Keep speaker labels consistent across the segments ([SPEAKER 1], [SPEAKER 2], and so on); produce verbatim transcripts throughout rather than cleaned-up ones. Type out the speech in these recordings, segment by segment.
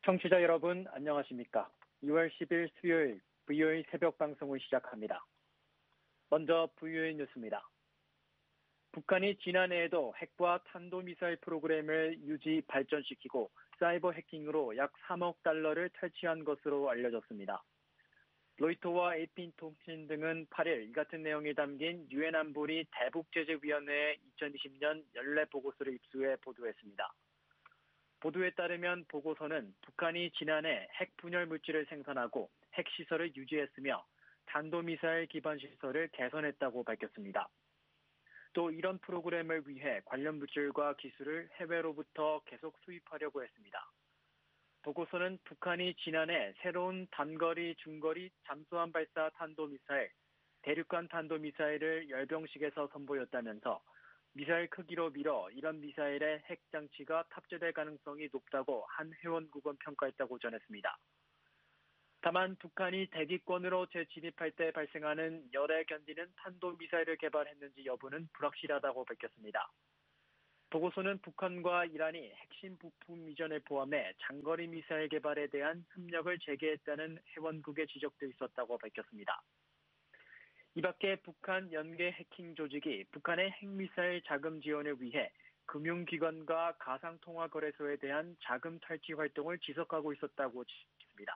[SPEAKER 1] 청취자 여러분, 안녕하십니까? 이월 십일 수요일 브이오에이 새벽 방송을 시작합니다. 먼저 브이오에이 뉴스입니다. 북한이 지난해에도 핵과 탄도미사일 프로그램을 유지 발전시키고 사이버 해킹으로 약 삼억 달러를 탈취한 것으로 알려졌습니다. 로이터와 에이피통신 등은 팔일 이 같은 내용이 담긴 유엔 안보리 대북제재위원회의 이천이십 년 연례 보고서를 입수해 보도했습니다. 보도에 따르면 보고서는 북한이 지난해 핵 분열 물질을 생산하고 핵시설을 유지했으며 탄도미사일 기반 시설을 개선했다고 밝혔습니다. 또 이런 프로그램을 위해 관련 물질과 기술을 해외로부터 계속 수입하려고 했습니다. 보고서는 북한이 지난해 새로운 단거리, 중거리, 잠수함 발사 탄도미사일, 대륙간 탄도미사일을 열병식에서 선보였다면서 미사일 크기로 밀어 이런 미사일의 핵 장치가 탑재될 가능성이 높다고 한 회원국은 평가했다고 전했습니다. 다만 북한이 대기권으로 재진입할 때 발생하는 열에 견디는 탄도미사일을 개발했는지 여부는 불확실하다고 밝혔습니다. 보고서는 북한과 이란이 핵심 부품 이전을 포함해 장거리 미사일 개발에 대한 협력을 재개했다는 회원국의 지적도 있었다고 밝혔습니다. 이 밖에 북한 연계 해킹 조직이 북한의 핵미사일 자금 지원을 위해 금융기관과 가상통화거래소에 대한 자금 탈취 활동을 지속하고 있었다고 지적했습니다.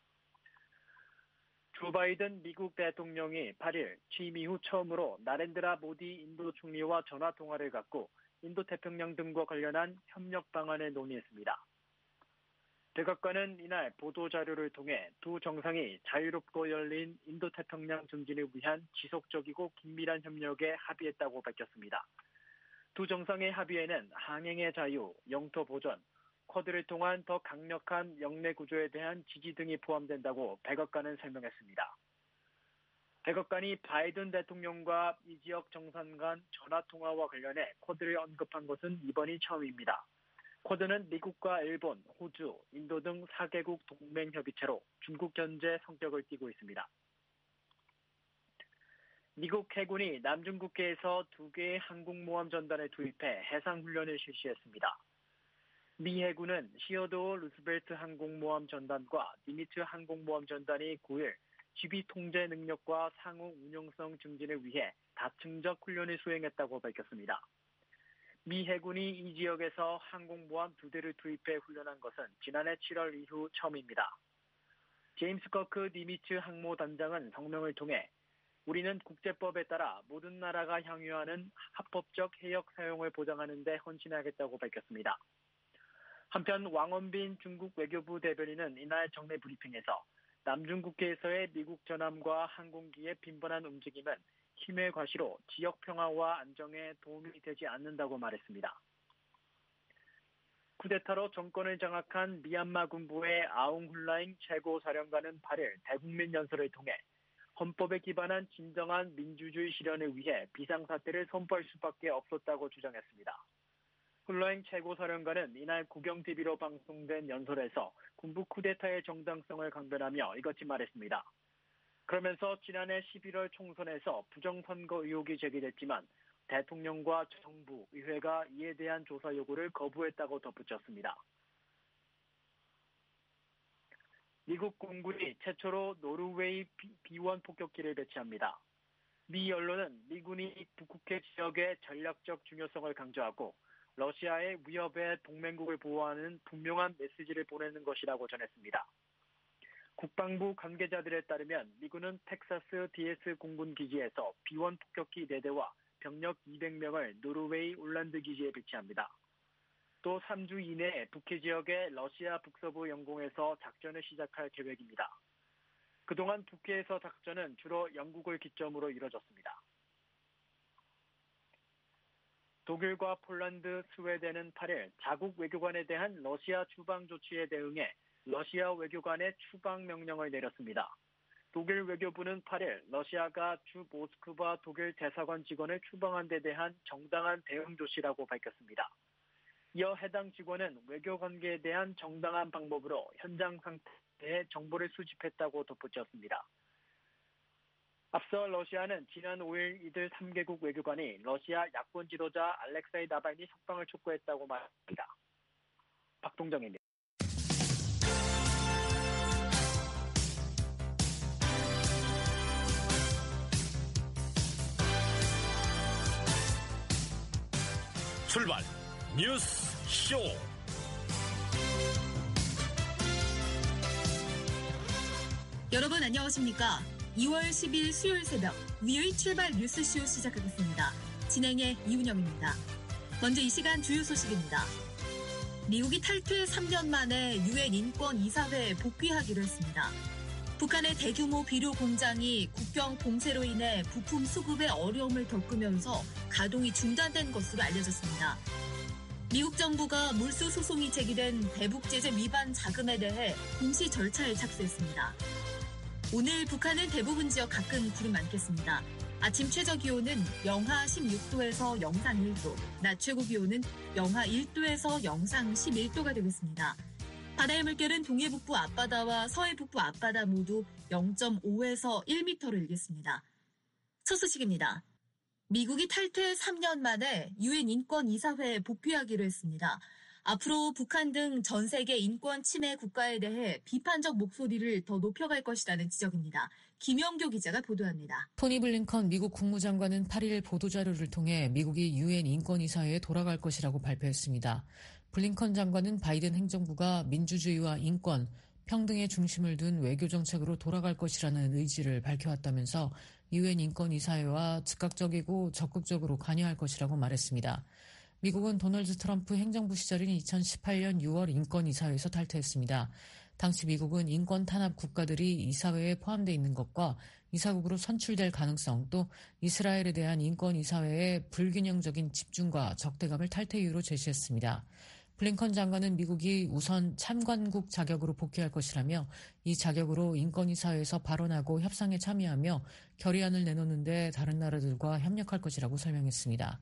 [SPEAKER 1] 조 바이든 미국 대통령이 팔일 취임 이후 처음으로 나렌드라 모디 인도 총리와 전화통화를 갖고 인도 태평양 등과 관련한 협력 방안을 논의했습니다. 백악관은 이날 보도자료를 통해 두 정상이 자유롭고 열린 인도 태평양 증진을 위한 지속적이고 긴밀한 협력에 합의했다고 밝혔습니다. 두 정상의 합의에는 항행의 자유, 영토 보전, 쿼드를 통한 더 강력한 영내 구조에 대한 지지 등이 포함된다고 백악관은 설명했습니다. 백악관이 바이든 대통령과 이 지역 정상 간 전화통화와 관련해 쿼드를 언급한 것은 이번이 처음입니다. 쿼드는 미국과 일본, 호주, 인도 등 사 개국 동맹협의체로 중국 견제 성격을 띠고 있습니다. 미국 해군이 남중국해에서 두 개의 항공모함 전단을 투입해 해상훈련을 실시했습니다. 미 해군은 시어도어 루스벨트 항공모함 전단과 니미츠 항공모함 전단이 구일 지휘 통제 능력과 상호 운용성 증진을 위해 다층적 훈련을 수행했다고 밝혔습니다. 미 해군이 이 지역에서 항공모함 두 대를 투입해 훈련한 것은 지난해 칠월 이후 처음입니다. 제임스 커크 니미츠 항모단장은 성명을 통해 우리는 국제법에 따라 모든 나라가 향유하는 합법적 해역 사용을 보장하는 데 헌신하겠다고 밝혔습니다. 한편 왕원빈 중국 외교부 대변인은 이날 정례 브리핑에서 남중국해에서의 미국 전함과 항공기의 빈번한 움직임은 힘의 과시로 지역 평화와 안정에 도움이 되지 않는다고 말했습니다. 쿠데타로 정권을 장악한 미얀마 군부의 아웅 훌라잉 최고사령관은 팔일 대국민 연설을 통해 헌법에 기반한 진정한 민주주의 실현을 위해 비상사태를 선포할 수밖에 없었다고 주장했습니다. 훌라잉 최고사령관은 이날 국영티비로 방송된 연설에서 군부 쿠데타의 정당성을 강변하며 이같이 말했습니다. 그러면서 지난해 십일월 총선에서 부정선거 의혹이 제기됐지만 대통령과 정부, 의회가 이에 대한 조사 요구를 거부했다고 덧붙였습니다. 미국 공군이 최초로 노르웨이 비원 폭격기를 배치합니다. 미 언론은 미군이 북극해 지역의 전략적 중요성을 강조하고 러시아의 위협에 동맹국을 보호하는 분명한 메시지를 보내는 것이라고 전했습니다. 국방부 관계자들에 따르면 미군은 텍사스 디에스 공군 기지에서 비원 폭격기 네 대와 병력 이백 명을 노르웨이 올란드 기지에 배치합니다. 또 삼 주 이내에 북해 지역의 러시아 북서부 영공에서 작전을 시작할 계획입니다. 그동안 북해에서 작전은 주로 영국을 기점으로 이뤄졌습니다. 독일과 폴란드, 스웨덴은 팔일 자국 외교관에 대한 러시아 추방 조치에 대응해 러시아 외교관의 추방 명령을 내렸습니다. 독일 외교부는 팔일 러시아가 주 모스크바 독일 대사관 직원을 추방한 데 대한 정당한 대응 조치라고 밝혔습니다. 이어 해당 직원은 외교관계에 대한 정당한 방법으로 현장 상태의 정보를 수집했다고 덧붙였습니다. 앞서 러시아는 지난 오일 이들 삼 개국 외교관이 러시아 야권 지도자 알렉세이 나발니 석방을 촉구했다고 말합니다. 박동정입니다.
[SPEAKER 2] 출발 뉴스 쇼.
[SPEAKER 3] 여러분 안녕하십니까? 이월 십일 수요일 새벽 위의 출발 뉴스쇼 시작하겠습니다. 진행의 이은영입니다. 먼저 이 시간 주요 소식입니다. 미국이 탈퇴 삼 년 만에 유엔 인권이사회에 복귀하기로 했습니다. 북한의 대규모 비료 공장이 국경 봉쇄로 인해 부품 수급에 어려움을 겪으면서 가동이 중단된 것으로 알려졌습니다. 미국 정부가 물수 소송이 제기된 대북 제재 위반 자금에 대해 공시 절차에 착수했습니다. 오늘 북한은 대부분 지역 가끔 구름 많겠습니다. 아침 최저 기온은 영하 십육 도에서 영상 일 도, 낮 최고 기온은 영하 일 도에서 영상 십일 도가 되겠습니다. 바다의 물결은 동해 북부 앞바다와 서해 북부 앞바다 모두 영 점 오에서 일 미터로 일겠습니다. 첫 소식입니다. 미국이 탈퇴 삼 년 만에 유엔 인권이사회에 복귀하기로 했습니다. 앞으로 북한 등 전 세계 인권 침해 국가에 대해 비판적 목소리를 더 높여갈 것이라는 지적입니다. 김영교 기자가 보도합니다.
[SPEAKER 4] 토니 블링컨 미국 국무장관은 팔 일 보도자료를 통해 미국이 유엔 인권이사회에 돌아갈 것이라고 발표했습니다. 블링컨 장관은 바이든 행정부가 민주주의와 인권, 평등의 중심을 둔 외교정책으로 돌아갈 것이라는 의지를 밝혀왔다면서 유엔 인권이사회와 즉각적이고 적극적으로 관여할 것이라고 말했습니다. 미국은 도널드 트럼프 행정부 시절인 이천십팔 년 유월 인권이사회에서 탈퇴했습니다. 당시 미국은 인권 탄압 국가들이 이사회에 포함되어 있는 것과 이사국으로 선출될 가능성, 또 이스라엘에 대한 인권이사회의 불균형적인 집중과 적대감을 탈퇴 이유로 제시했습니다. 블링컨 장관은 미국이 우선 참관국 자격으로 복귀할 것이라며 이 자격으로 인권이사회에서 발언하고 협상에 참여하며 결의안을 내놓는 데 다른 나라들과 협력할 것이라고 설명했습니다.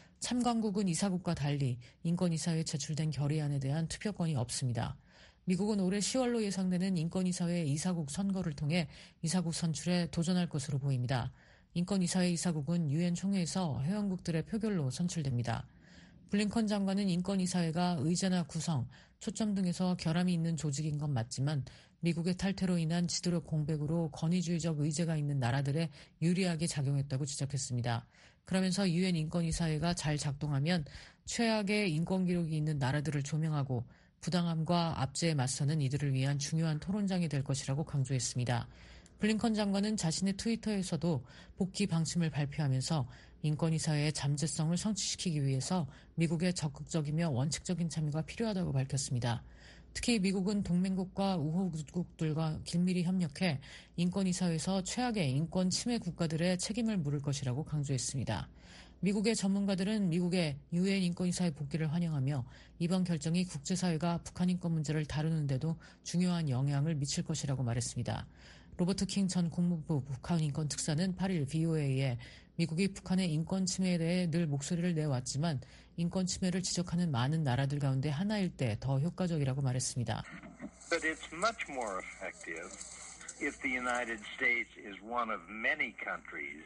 [SPEAKER 4] 참관국은 이사국과 달리 인권이사회에 제출된 결의안에 대한 투표권이 없습니다. 미국은 올해 시월로 예상되는 인권이사회 이사국 선거를 통해 이사국 선출에 도전할 것으로 보입니다. 인권이사회 이사국은 유엔 총회에서 회원국들의 표결로 선출됩니다. 블링컨 장관은 인권이사회가 의제나 구성, 초점 등에서 결함이 있는 조직인 건 맞지만 미국의 탈퇴로 인한 지도력 공백으로 권위주의적 의제가 있는 나라들에 유리하게 작용했다고 지적했습니다. 그러면서 유엔 인권이사회가 잘 작동하면 최악의 인권 기록이 있는 나라들을 조명하고 부당함과 압제에 맞서는 이들을 위한 중요한 토론장이 될 것이라고 강조했습니다. 블링컨 장관은 자신의 트위터에서도 복귀 방침을 발표하면서 인권이사회의 잠재성을 성취시키기 위해서 미국의 적극적이며 원칙적인 참여가 필요하다고 밝혔습니다. 특히 미국은 동맹국과 우호국들과 긴밀히 협력해 인권이사회에서 최악의 인권 침해 국가들의 책임을 물을 것이라고 강조했습니다. 미국의 전문가들은 미국의 유엔 인권이사회 복귀를 환영하며 이번 결정이 국제사회가 북한 인권 문제를 다루는 데도 중요한 영향을 미칠 것이라고 말했습니다. 로버트 킹 전 국무부 북한 인권 특사는 팔 일 브이오에이에 미국이 북한의 인권 침해에 대해 늘 목소리를 내왔지만 인권 침해를 지적하는 많은 나라들 가운데 하나일 때 더 효과적이라고 말했습니다.
[SPEAKER 5] But it's much more effective if the United States is one of many countries.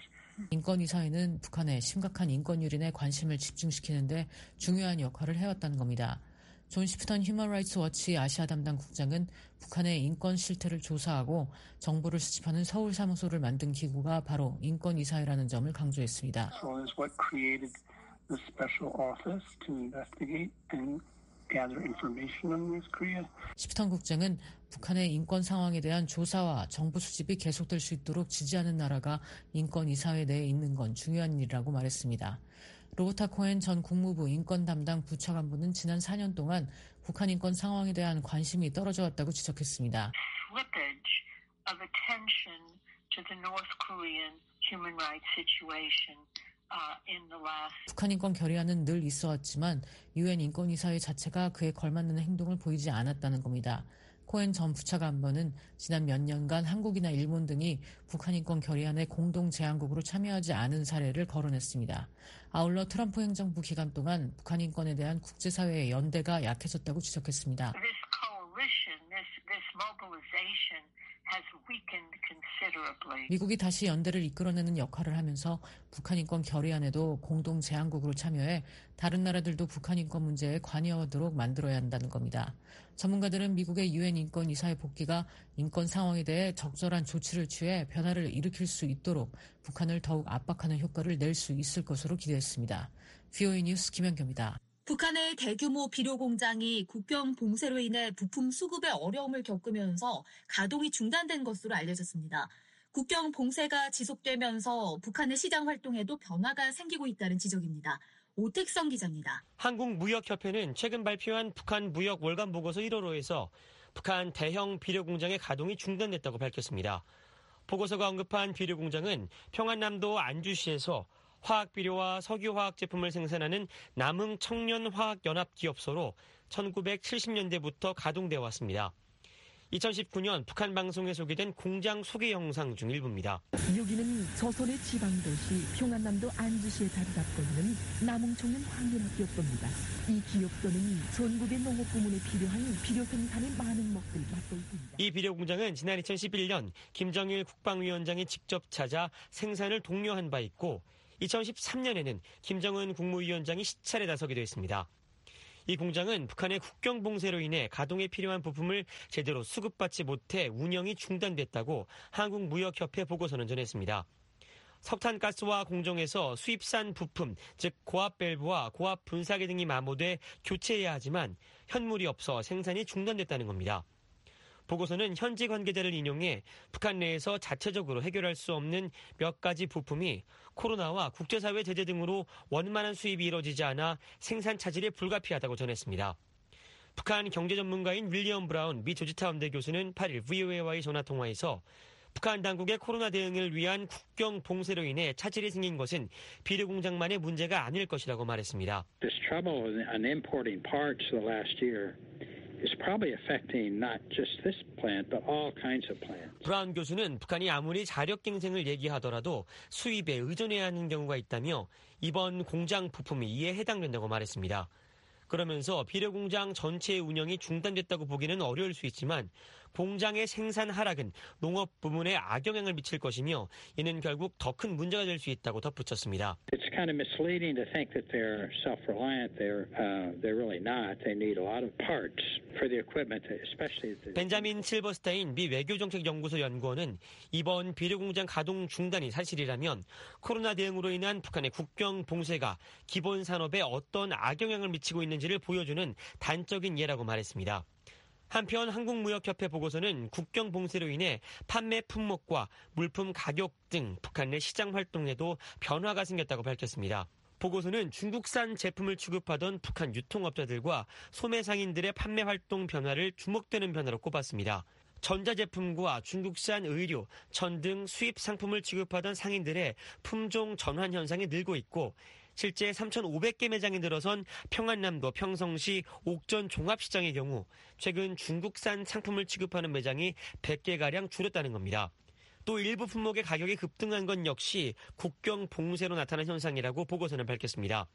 [SPEAKER 4] 인권이사회는 북한의 심각한 인권 유린에 관심을 집중시키는 데 중요한 역할을 해왔다는 겁니다. 존 시프턴 휴먼 라이츠 워치 아시아 담당 국장은 북한의 인권 실태를 조사하고 정보를 수집하는 서울 사무소를 만든 기구가 바로 인권이사회라는 점을 강조했습니다.
[SPEAKER 6] So is what created the special office to investigate and gather information on North Korea.
[SPEAKER 4] 시프턴 국장은 북한의 인권 상황에 대한 조사와 정보 수집이 계속될 수 있도록 지지하는 나라가 인권이사회 내에 있는 건 중요한 일이라고 말했습니다. 로버타 코엔 전 국무부 인권 담당 부차관보는 지난 사 년 동안 북한 인권 상황에 대한 관심이 떨어져 왔다고 지적했습니다.
[SPEAKER 7] Slippage of attention to the North Korean human rights situation uh, in the last.
[SPEAKER 4] 북한 인권 결의안은 늘 있어왔지만 유엔 인권이사회 자체가 그에 걸맞는 행동을 보이지 않았다는 겁니다. 코엔 전 부차관보는 지난 몇 년간 한국이나 일본 등이 북한 인권 결의안에 공동 제안국으로 참여하지 않은 사례를 거론했습니다. 아울러 트럼프 행정부 기간 동안 북한 인권에 대한 국제사회의 연대가 약해졌다고 지적했습니다.
[SPEAKER 7] This coalition and this, this mobilization has weakened considerably.
[SPEAKER 4] 미국이 다시 연대를 이끌어내는 역할을 하면서 북한 인권 결의안에도 공동 제안국으로 참여해 다른 나라들도 북한 인권 문제에 관여하도록 만들어야 한다는 겁니다. 전문가들은 미국의 유엔 인권 이사의 복귀가 인권 상황에 대해 적절한 조치를 취해 변화를 일으킬 수 있도록 북한을 더욱 압박하는 효과를 낼 수 있을 것으로 기대했습니다. 브이오에이 뉴스 김현경입니다.
[SPEAKER 3] 북한의 대규모 비료 공장이 국경 봉쇄로 인해 부품 수급에 어려움을 겪으면서 가동이 중단된 것으로 알려졌습니다. 국경 봉쇄가 지속되면서 북한의 시장 활동에도 변화가 생기고 있다는 지적입니다. 오택성 기자입니다.
[SPEAKER 8] 한국무역협회는 최근 발표한 북한 무역 월간 보고서 일 호로에서 북한 대형 비료 공장의 가동이 중단됐다고 밝혔습니다. 보고서가 언급한 비료 공장은 평안남도 안주시에서 화학비료와 석유화학 제품을 생산하는 남흥청년화학연합기업소로 천구백칠십 년대부터 가동되어 왔습니다. 이천십구 년 북한 방송에 소개된 공장 소개 영상 중 일부입니다.
[SPEAKER 9] 여기는 조선의 지방도시 평안남도 안주시에 자리 잡고 있는 남흥청년화학연합기업소입니다. 이 기업소는 전국의 농업 부문에 필요한 비료 생산의 많은 목을 맡고 있습니다.
[SPEAKER 8] 이 비료 공장은 지난 이천십일 년 김정일 국방위원장이 직접 찾아 생산을 독려한 바 있고 이천십삼 년에는 김정은 국무위원장이 시찰에 나서기도 했습니다. 이 공장은 북한의 국경 봉쇄로 인해 가동에 필요한 부품을 제대로 수급받지 못해 운영이 중단됐다고 한국무역협회 보고서는 전했습니다. 석탄가스와 공정에서 수입산 부품, 즉 고압 밸브와 고압 분사기 등이 마모돼 교체해야 하지만 현물이 없어 생산이 중단됐다는 겁니다. 보고서는 현지 관계자를 인용해 북한 내에서 자체적으로 해결할 수 없는 몇 가지 부품이 코로나와 국제사회 제재 등으로 원만한 수입이 이뤄지지 않아 생산 차질에 불가피하다고 전했습니다. 북한 경제 전문가인 윌리엄 브라운 미 조지타운대 교수는 팔 일 브이오에이와의 전화통화에서 북한 당국의 코로나 대응을 위한 국경 봉쇄로 인해 차질이 생긴 것은 비료 공장만의 문제가 아닐 것이라고 말했습니다.
[SPEAKER 10] This trouble in importing parts the last year is probably affecting not just this plant, but all kinds of plants.
[SPEAKER 8] 브라운 교수는 북한이 아무리 자력 갱생을 얘기하더라도 수입에 의존해야 하는 경우가 있다며 이번 공장 부품이 이에 해당된다고 말했습니다. 그러면서 비료 공장 전체의 운영이 중단됐다고 보기는 어려울 수 있지만 공장의 생산 하락은 농업 부문에 악영향을 미칠 것이며 이는 결국 더 큰 문제가 될 수 있다고 덧붙였습니다.
[SPEAKER 10] It's kind of misleading to think that they're self-reliant. They're uh, they're really not. They need a lot of parts for the equipment, especially. The...
[SPEAKER 8] 벤자민 실버스타인 미 외교정책연구소 연구원은 이번 비료 공장 가동 중단이 사실이라면 코로나 대응으로 인한 북한의 국경 봉쇄가 기본 산업에 어떤 악영향을 미치고 있는지를 보여주는 단적인 예라고 말했습니다. 한편 한국무역협회 보고서는 국경 봉쇄로 인해 판매 품목과 물품 가격 등 북한 내 시장 활동에도 변화가 생겼다고 밝혔습니다. 보고서는 중국산 제품을 취급하던 북한 유통업자들과 소매 상인들의 판매 활동 변화를 주목되는 변화로 꼽았습니다. 전자제품과 중국산 의류, 천 등 수입 상품을 취급하던 상인들의 품종 전환 현상이 늘고 있고 실제 삼천오백 개 매장이 늘어선 평안남도 평성시 옥전 종합시장의 경우 최근 중국산 상품을 취급하는 매장이 백 개가량 줄었다는 겁니다. 또 일부 품목의 가격이 급등한 건 역시 국경 봉쇄로 나타난 현상이라고 보고서는 밝혔습니다.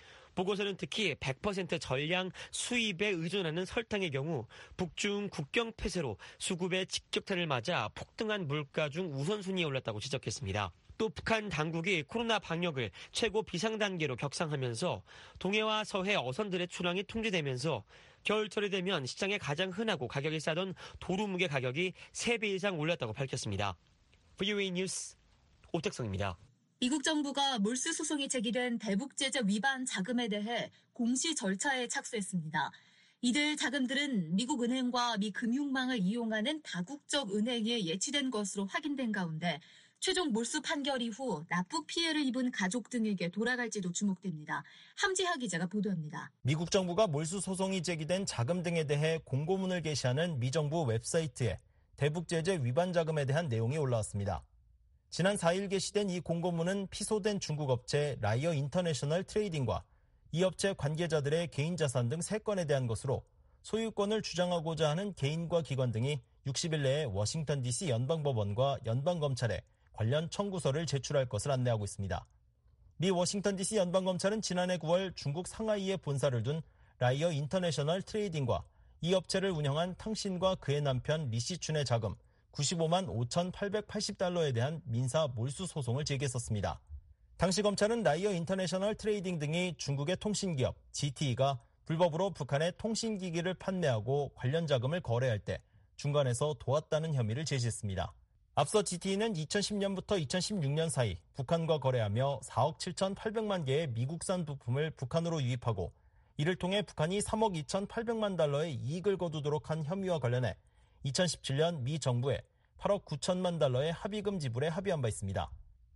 [SPEAKER 8] 보고서는 특히 백 퍼센트 전량 수입에 의존하는 설탕의 경우 북중 국경 폐쇄로 수급의 직격탄을 맞아 폭등한 물가 중 우선순위에 올랐다고 지적했습니다. 또 북한 당국이 코로나 방역을 최고 비상단계로 격상하면서 동해와 서해 어선들의 출항이 통제되면서 겨울철이 되면 시장에 가장 흔하고 가격이 싸던 도루묵의 가격이 세 배 이상 올랐다고 밝혔습니다. 브이오에이 뉴스 오택성입니다.
[SPEAKER 3] 미국 정부가 몰수 소송이 제기된 대북 제재 위반 자금에 대해 공시 절차에 착수했습니다. 이들 자금들은 미국 은행과 미 금융망을 이용하는 다국적 은행에 예치된 것으로 확인된 가운데 최종 몰수 판결 이후 납북 피해를 입은 가족 등에게 돌아갈지도 주목됩니다. 함지하 기자가 보도합니다.
[SPEAKER 11] 미국 정부가 몰수 소송이 제기된 자금 등에 대해 공고문을 게시하는 미 정부 웹사이트에 대북 제재 위반 자금에 대한 내용이 올라왔습니다. 지난 사 일 게시된 이 공고문은 피소된 중국 업체 라이어 인터내셔널 트레이딩과 이 업체 관계자들의 개인 자산 등 세 건에 대한 것으로 소유권을 주장하고자 하는 개인과 기관 등이 육십 일 내에 워싱턴 디씨 연방법원과 연방검찰에 관련 청구서를 제출할 것을 안내하고 있습니다. 미 워싱턴 디씨 연방검찰은 지난해 구월 중국 상하이에 본사를 둔 라이어 인터내셔널 트레이딩과 이 업체를 운영한 탕신과 그의 남편 리시춘의 자금 구십오만 오천팔백팔십 달러에 대한 민사 몰수 소송을 제기했었습니다. 당시 검찰은 라이어 인터내셔널 트레이딩 등이 중국의 통신기업 지티이가 불법으로 북한에 통신기기를 판매하고 관련 자금을 거래할 때 중간에서 도왔다는 혐의를 제시했습니다. 앞서 지티이는 이천십 년부터 이천십육 년 사이 북한과 거래하며 사억 칠천팔백만 개의 미국산 부품을 북한으로 유입하고 이를 통해 북한이 삼억 이천팔백만 달러의 이익을 거두도록 한 혐의와 관련해 이천십칠 년 미 정부에 팔억 구천만 달러의 합의금 지불에 합의한 바 있습니다.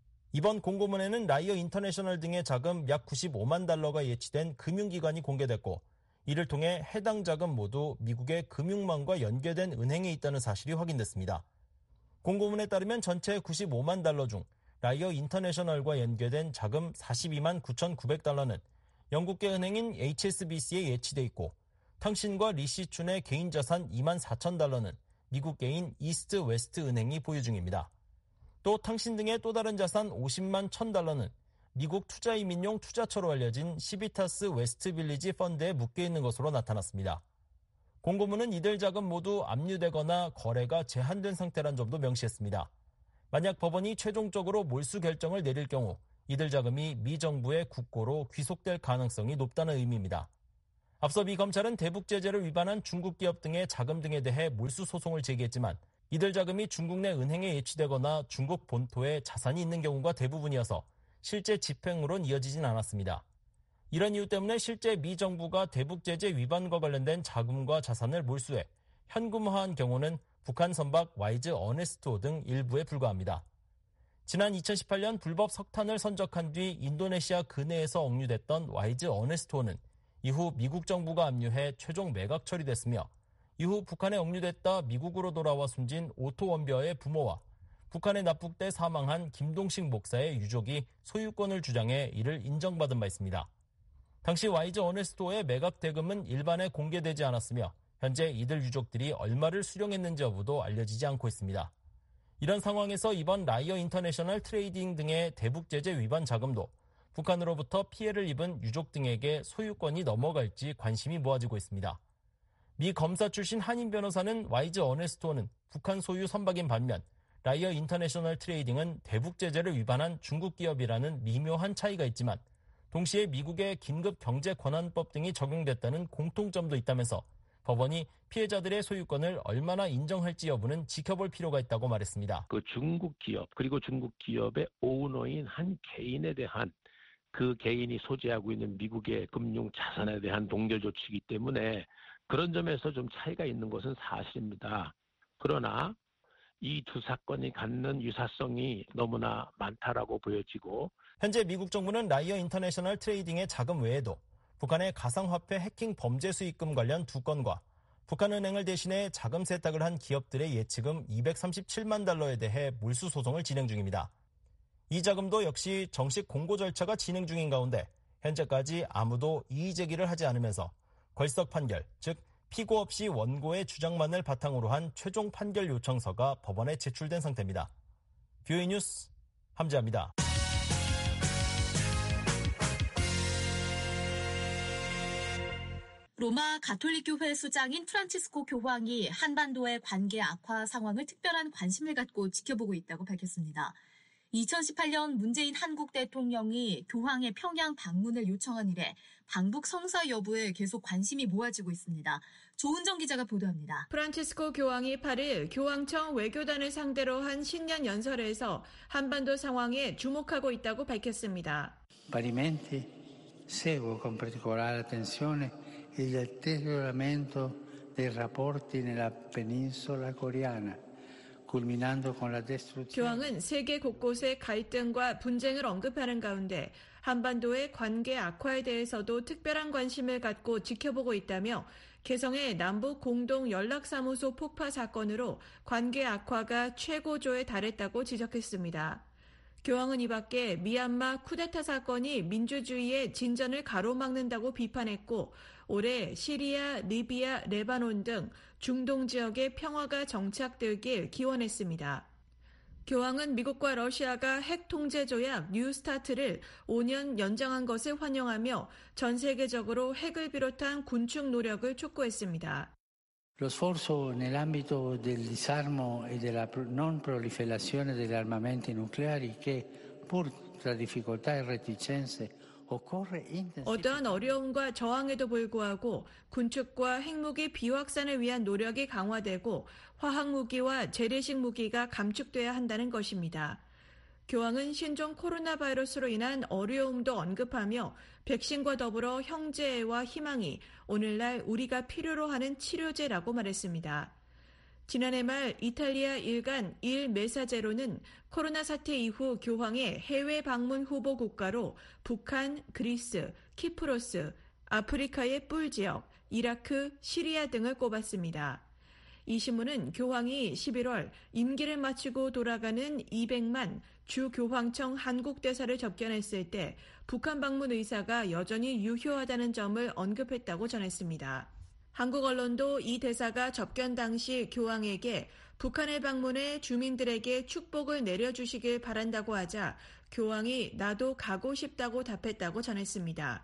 [SPEAKER 11] 이번 공고문에는 라이어 인터내셔널 등의 자금 약 구십오만 달러가 예치된 금융기관이 공개됐고 이를 통해 해당 자금 모두 미국의 금융망과 연계된 은행에 있다는 사실이 확인됐습니다. 공고문에 따르면 전체 구십오만 달러 중 라이어 인터내셔널과 연계된 자금 사십이만 구천구백 달러는 영국계 은행인 에이치에스비씨에 예치돼 있고 탕신과 리시춘의 개인 자산 이만 사천 달러는 미국계인 이스트 웨스트 은행이 보유 중입니다. 또 탕신 등의 또 다른 자산 오십만 천 달러는 미국 투자이민용 투자처로 알려진 시비타스 웨스트 빌리지 펀드에 묶여 있는 것으로 나타났습니다. 공고문은 이들 자금 모두 압류되거나 거래가 제한된 상태란 점도 명시했습니다. 만약 법원이 최종적으로 몰수 결정을 내릴 경우 이들 자금이 미 정부의 국고로 귀속될 가능성이 높다는 의미입니다. 앞서 미 검찰은 대북 제재를 위반한 중국 기업 등의 자금 등에 대해 몰수 소송을 제기했지만 이들 자금이 중국 내 은행에 예치되거나 중국 본토에 자산이 있는 경우가 대부분이어서 실제 집행으론 이어지진 않았습니다. 이런 이유 때문에 실제 미 정부가 대북 제재 위반과 관련된 자금과 자산을 몰수해 현금화한 경우는 북한 선박 와이즈 어네스트호 등 일부에 불과합니다. 지난 이천십팔 년 불법 석탄을 선적한 뒤 인도네시아 근해에서 억류됐던 와이즈 어네스트호는 이후 미국 정부가 압류해 최종 매각 처리됐으며 이후 북한에 억류됐다 미국으로 돌아와 숨진 오토 원벼의 부모와 북한에 납북돼 사망한 김동식 목사의 유족이 소유권을 주장해 이를 인정받은 바 있습니다. 당시 와이즈 어네스트호의 매각 대금은 일반에 공개되지 않았으며 현재 이들 유족들이 얼마를 수령했는지 여부도 알려지지 않고 있습니다. 이런 상황에서 이번 라이어 인터내셔널 트레이딩 등의 대북 제재 위반 자금도 북한으로부터 피해를 입은 유족 등에게 소유권이 넘어갈지 관심이 모아지고 있습니다. 미 검사 출신 한인 변호사는 와이즈 어네스트호는 북한 소유 선박인 반면 라이어 인터내셔널 트레이딩은 대북 제재를 위반한 중국 기업이라는 미묘한 차이가 있지만 동시에 미국의 긴급 경제 권한법 등이 적용됐다는 공통점도 있다면서 법원이 피해자들의 소유권을 얼마나 인정할지 여부는 지켜볼 필요가 있다고 말했습니다.
[SPEAKER 12] 그 중국 기업 그리고 중국 기업의 오너인 한 개인에 대한 그 개인이 소지하고 있는 미국의 금융 자산에 대한 동결 조치이기 때문에 그런 점에서 좀 차이가 있는 것은 사실입니다. 그러나 이 두 사건이 갖는 유사성이 너무나 많다라고 보여지고
[SPEAKER 11] 현재 미국 정부는 라이어 인터내셔널 트레이딩의 자금 외에도 북한의 가상화폐 해킹 범죄 수익금 관련 두 건과 북한은행을 대신해 자금 세탁을 한 기업들의 예치금 이백삼십칠만 달러에 대해 몰수 소송을 진행 중입니다. 이 자금도 역시 정식 공고 절차가 진행 중인 가운데 현재까지 아무도 이의 제기를 하지 않으면서 걸석 판결, 즉 피고 없이 원고의 주장만을 바탕으로 한 최종 판결 요청서가 법원에 제출된 상태입니다. 뷰이 뉴스 함지아입니다.
[SPEAKER 3] 로마 가톨릭교회 수장인 프란치스코 교황이 한반도의 관계 악화 상황을 특별한 관심을 갖고 지켜보고 있다고 밝혔습니다. 이천십팔 년 문재인 한국 대통령이 교황의 평양 방문을 요청한 이래 방북 성사 여부에 계속 관심이 모아지고 있습니다. 조은정 기자가 보도합니다.
[SPEAKER 13] 프란치스코 교황이 팔 일 교황청 외교단을 상대로 한 신년 연설에서 한반도 상황에 주목하고 있다고 밝혔습니다.
[SPEAKER 14] Parimenti seguo con particolare attenzione il deterioramento dei rapporti nella penisola coreana.
[SPEAKER 13] 교황은 세계 곳곳의 갈등과 분쟁을 언급하는 가운데 한반도의 관계 악화에 대해서도 특별한 관심을 갖고 지켜보고 있다며 개성의 남북 공동 연락사무소 폭파 사건으로 관계 악화가 최고조에 달했다고 지적했습니다. 교황은 이 밖에 미얀마 쿠데타 사건이 민주주의의 진전을 가로막는다고 비판했고 올해 시리아, 리비아, 레바논 등 중동 지역의 평화가 정착되길 기원했습니다. 교황은 미국과 러시아가 핵 통제 조약 뉴스타트를 오 년 연장한 것을 환영하며 전 세계적으로 핵을 비롯한 군축 노력을 촉구했습니다.
[SPEAKER 14] Lo sforzo nell'ambito del disarmo e della non proliferazione degli armamenti nucleari che, pur tra difficoltà e reticenze,
[SPEAKER 13] 어떠한 어려움과 저항에도 불구하고 군축과 핵무기 비확산을 위한 노력이 강화되고 화학무기와 재래식 무기가 감축돼야 한다는 것입니다. 교황은 신종 코로나 바이러스로 인한 어려움도 언급하며 백신과 더불어 형제와 희망이 오늘날 우리가 필요로 하는 치료제라고 말했습니다. 지난해 말 이탈리아 일간 일 메사제로는 코로나 사태 이후 교황의 해외 방문 후보 국가로 북한, 그리스, 키프로스, 아프리카의 뿔 지역, 이라크, 시리아 등을 꼽았습니다. 이 신문은 교황이 십일월 임기를 마치고 돌아가는 이백만 주 교황청 한국 대사를 접견했을 때 북한 방문 의사가 여전히 유효하다는 점을 언급했다고 전했습니다. 한국 언론도 이 대사가 접견 당시 교황에게 북한을 방문해 주민들에게 축복을 내려주시길 바란다고 하자 교황이 나도 가고 싶다고 답했다고 전했습니다.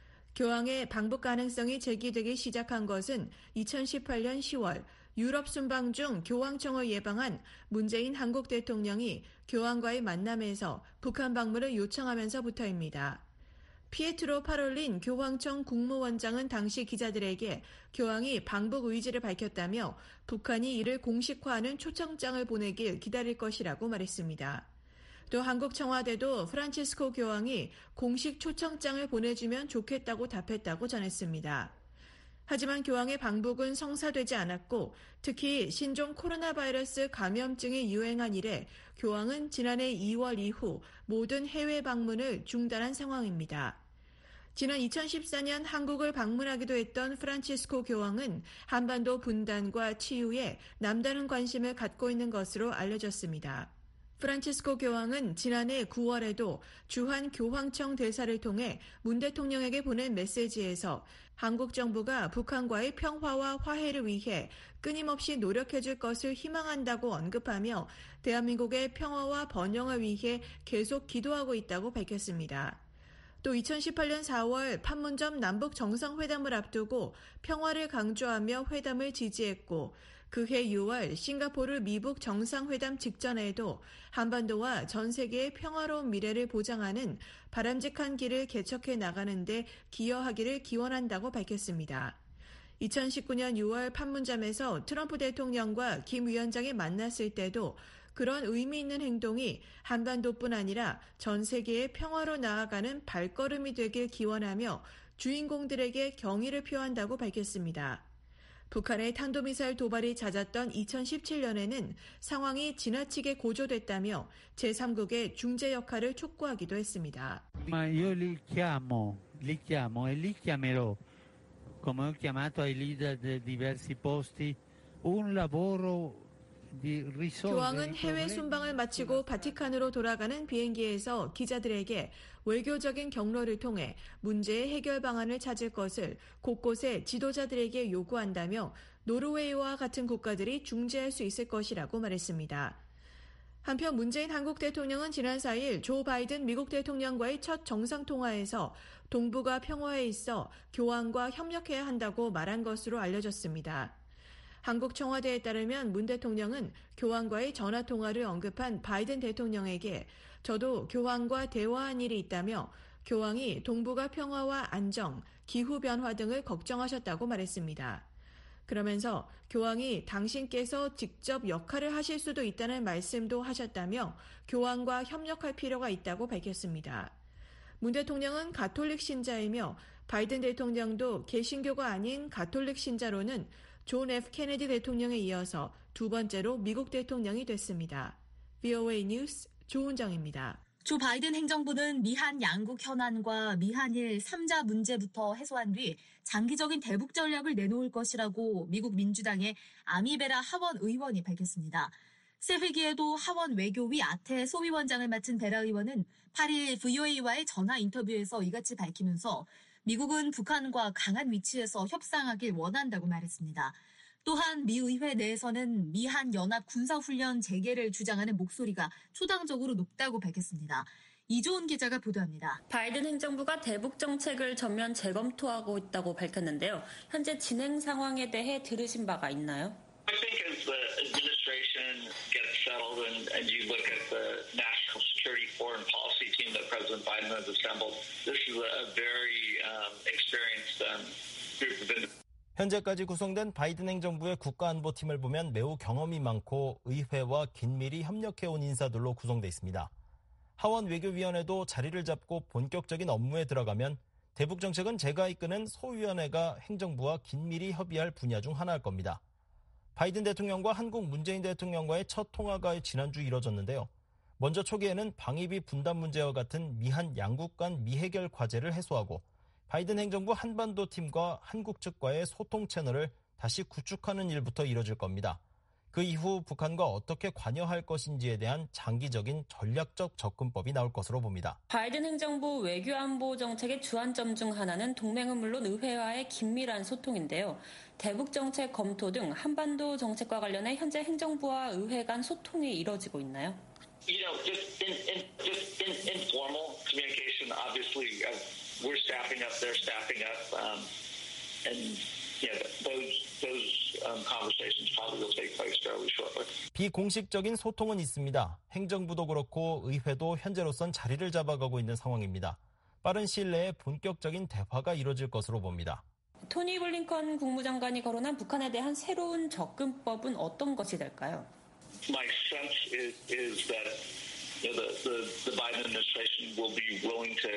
[SPEAKER 13] 교황의 방북 가능성이 제기되기 시작한 것은 이천십팔 년 시월 유럽 순방 중 교황청을 예방한 문재인 한국 대통령이 교황과의 만남에서 북한 방문을 요청하면서부터입니다. 피에트로 파롤린 교황청 국무원장은 당시 기자들에게 교황이 방북 의지를 밝혔다며 북한이 이를 공식화하는 초청장을 보내길 기다릴 것이라고 말했습니다. 또 한국 청와대도 프란치스코 교황이 공식 초청장을 보내주면 좋겠다고 답했다고 전했습니다. 하지만 교황의 방북은 성사되지 않았고 특히 신종 코로나 바이러스 감염증이 유행한 이래 교황은 지난해 이월 이후 모든 해외 방문을 중단한 상황입니다. 지난 이천십사 년 한국을 방문하기도 했던 프란치스코 교황은 한반도 분단과 치유에 남다른 관심을 갖고 있는 것으로 알려졌습니다. 프란치스코 교황은 지난해 구월에도 주한 교황청 대사를 통해 문 대통령에게 보낸 메시지에서 한국 정부가 북한과의 평화와 화해를 위해 끊임없이 노력해줄 것을 희망한다고 언급하며 대한민국의 평화와 번영을 위해 계속 기도하고 있다고 밝혔습니다. 또 이천십팔 년 사월 판문점 남북 정상회담을 앞두고 평화를 강조하며 회담을 지지했고 그해 유월 싱가포르 미북 정상회담 직전에도 한반도와 전 세계의 평화로운 미래를 보장하는 바람직한 길을 개척해 나가는 데 기여하기를 기원한다고 밝혔습니다. 이천십구 년 유월 판문점에서 트럼프 대통령과 김 위원장이 만났을 때도 그런 의미 있는 행동이 한반도뿐 아니라 전 세계의 평화로 나아가는 발걸음이 되길 기원하며 주인공들에게 경의를 표한다고 밝혔습니다. 북한의 탄도미사일 도발이 잦았던 이천십칠 년에는 상황이 지나치게 고조됐다며 제삼국의 중재 역할을 촉구하기도 했습니다.
[SPEAKER 14] Ma io li chiamo, li chiamo e li chiamerò, come ho chiamato ai leader di diversi posti, un lavoro
[SPEAKER 13] 교황은 해외 순방을 마치고 바티칸으로 돌아가는 비행기에서 기자들에게 외교적인 경로를 통해 문제의 해결 방안을 찾을 것을 곳곳에 지도자들에게 요구한다며 노르웨이와 같은 국가들이 중재할 수 있을 것이라고 말했습니다. 한편 문재인 한국 대통령은 지난 사 일 조 바이든 미국 대통령과의 첫 정상통화에서 동북아 평화에 있어 교황과 협력해야 한다고 말한 것으로 알려졌습니다. 한국 청와대에 따르면 문 대통령은 교황과의 전화통화를 언급한 바이든 대통령에게 저도 교황과 대화한 일이 있다며 교황이 동북아 평화와 안정, 기후변화 등을 걱정하셨다고 말했습니다. 그러면서 교황이 당신께서 직접 역할을 하실 수도 있다는 말씀도 하셨다며 교황과 협력할 필요가 있다고 밝혔습니다. 문 대통령은 가톨릭 신자이며 바이든 대통령도 개신교가 아닌 가톨릭 신자로는 존 에프 케네디 대통령에 이어서 두 번째로 미국 대통령이 됐습니다. 브이오에이 뉴스 조은정입니다.
[SPEAKER 3] 조 바이든 행정부는 미한 양국 현안과 미한일 삼 자 문제부터 해소한 뒤 장기적인 대북 전략을 내놓을 것이라고 미국 민주당의 아미베라 하원 의원이 밝혔습니다. 새 회기에도 하원 외교위 아태 소위원장을 맡은 베라 의원은 팔 일 브이오에이와의 전화 인터뷰에서 이같이 밝히면서 미국은 북한과 강한 위치에서 협상하길 원한다고 말했습니다. 또한 미 의회 내에서는 미한 연합 군사훈련 재개를 주장하는 목소리가 초당적으로 높다고 밝혔습니다. 이조은 기자가 보도합니다.
[SPEAKER 15] 바이든 행정부가 대북 정책을 전면 재검토하고 있다고 밝혔는데요. 현재 진행 상황에 대해 들으신 바가 있나요?
[SPEAKER 16] I think as the administration gets settled and, and you look at the national security foreign policy team that President Biden has assembled, this is a very um, experienced um, group of individuals.
[SPEAKER 11] 현재까지 구성된 바이든 행정부의 국가안보팀을 보면 매우 경험이 많고 의회와 긴밀히 협력해온 인사들로 구성돼 있습니다. 하원 외교위원회도 자리를 잡고 본격적인 업무에 들어가면 대북 정책은 제가 이끄는 소위원회가 행정부와 긴밀히 협의할 분야 중 하나일 겁니다. 바이든 대통령과 한국 문재인 대통령과의 첫 통화가 지난주 이뤄졌는데요. 먼저 초기에는 방위비 분담 문제와 같은 미한 양국 간 미해결 과제를 해소하고 바이든 행정부 한반도 팀과 한국 측과의 소통 채널을 다시 구축하는 일부터 이뤄질 겁니다. 그 이후 북한과 어떻게 관여할 것인지에 대한 장기적인 전략적 접근법이 나올 것으로 봅니다.
[SPEAKER 15] 바이든 행정부 외교안보 정책의 주안점 중 하나는 동맹은 물론 의회와의 긴밀한 소통인데요. 대북 정책 검토 등 한반도 정책과 관련해 현재 행정부와 의회 간 소통이 이뤄지고 있나요?
[SPEAKER 16] You know, just in, in just in, informal communication. Obviously, uh, we're staffing up, they're staffing up, um, and you know, those those um, conversations probably will take place fairly shortly.
[SPEAKER 11] 비공식적인 소통은 있습니다. 행정부도 그렇고 의회도 현재로선 자리를 잡아가고 있는 상황입니다. 빠른 시일 내에 본격적인 대화가 이뤄질 것으로 봅니다.
[SPEAKER 15] 토니 블링컨 국무장관이 거론한 북한에 대한 새로운 접근법은 어떤 것이 될까요?
[SPEAKER 16] My sense is, is that you know, the, the, the Biden administration will be willing to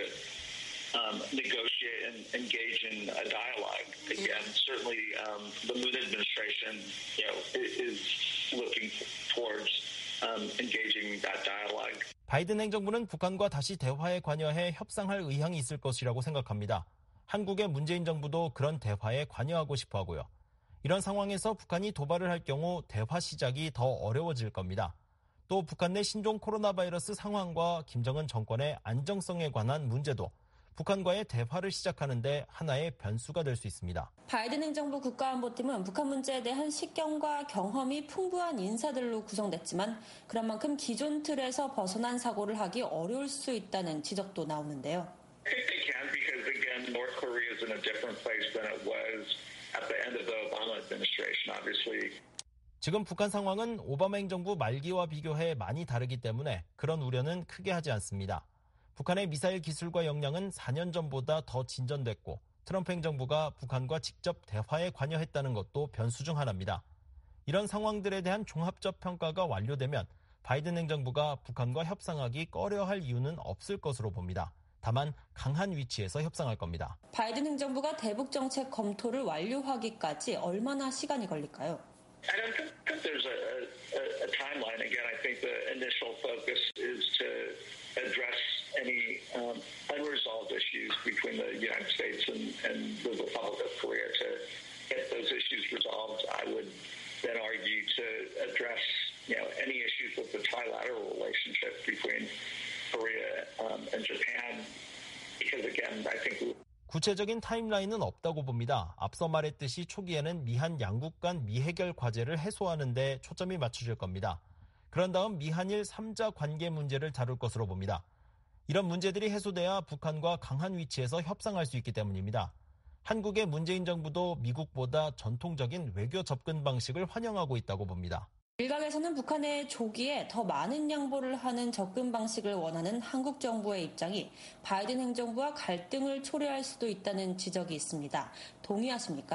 [SPEAKER 16] um, negotiate and engage in a dialogue. Again, certainly um, the Moon administration, you know, is looking towards um, engaging that dialogue.
[SPEAKER 11] 바이든 행정부는 북한과 다시 대화에 관여해 협상할 의향이 있을 것이라고 생각합니다. 한국의 문재인 정부도 그런 대화에 관여하고 싶어 하고요. 이런 상황에서 북한이 도발을 할 경우 대화 시작이 더 어려워질 겁니다. 또 북한 내 신종 코로나 바이러스 상황과 김정은 정권의 안정성에 관한 문제도 북한과의 대화를 시작하는데 하나의 변수가 될 수 있습니다.
[SPEAKER 15] 바이든 행정부 국가안보팀은 북한 문제에 대한 식견과 경험이 풍부한 인사들로 구성됐지만 그런 만큼 기존 틀에서 벗어난 사고를 하기 어려울 수 있다는 지적도 나오는데요.
[SPEAKER 16] I think they can because again, North Korea is in a different place than it was at the end of the Obama administration, obviously.
[SPEAKER 11] 지금 북한 상황은 오바마 행정부 말기와 비교해 많이 다르기 때문에 그런 우려는 크게 하지 않습니다. 북한의 미사일 기술과 역량은 사 년 전보다 더 진전됐고 트럼프 행정부가 북한과 직접 대화에 관여했다는 것도 변수 중 하나입니다. 이런 상황들에 대한 종합적 평가가 완료되면 바이든 행정부가 북한과 협상하기 꺼려할 이유는 없을 것으로 봅니다. 다만 강한 위치에서 협상할 겁니다.
[SPEAKER 15] 바이든 행정부가 대북 정책 검토를 완료하기까지 얼마나 시간이 걸릴까요?
[SPEAKER 16] I don't think, think there's a, a, a timeline. Again, I think the initial focus is to address any um, unresolved issues between the United States and, and the Republic of Korea. To get those issues resolved, I would then argue to address, you know, any issues with the trilateral relationship between Korea um, and Japan, because again, I think we...
[SPEAKER 11] 구체적인 타임라인은 없다고 봅니다. 앞서 말했듯이 초기에는 미한 양국 간 미해결 과제를 해소하는 데 초점이 맞춰질 겁니다. 그런 다음 미한일 삼자 관계 문제를 다룰 것으로 봅니다. 이런 문제들이 해소돼야 북한과 강한 위치에서 협상할 수 있기 때문입니다. 한국의 문재인 정부도 미국보다 전통적인 외교 접근 방식을 환영하고 있다고 봅니다.
[SPEAKER 15] 일각에서는 북한의 조기에 더 많은 양보를 하는 접근 방식을 원하는 한국 정부의 입장이 바이든 행정부와 갈등을 초래할 수도 있다는 지적이 있습니다. 동의하십니까?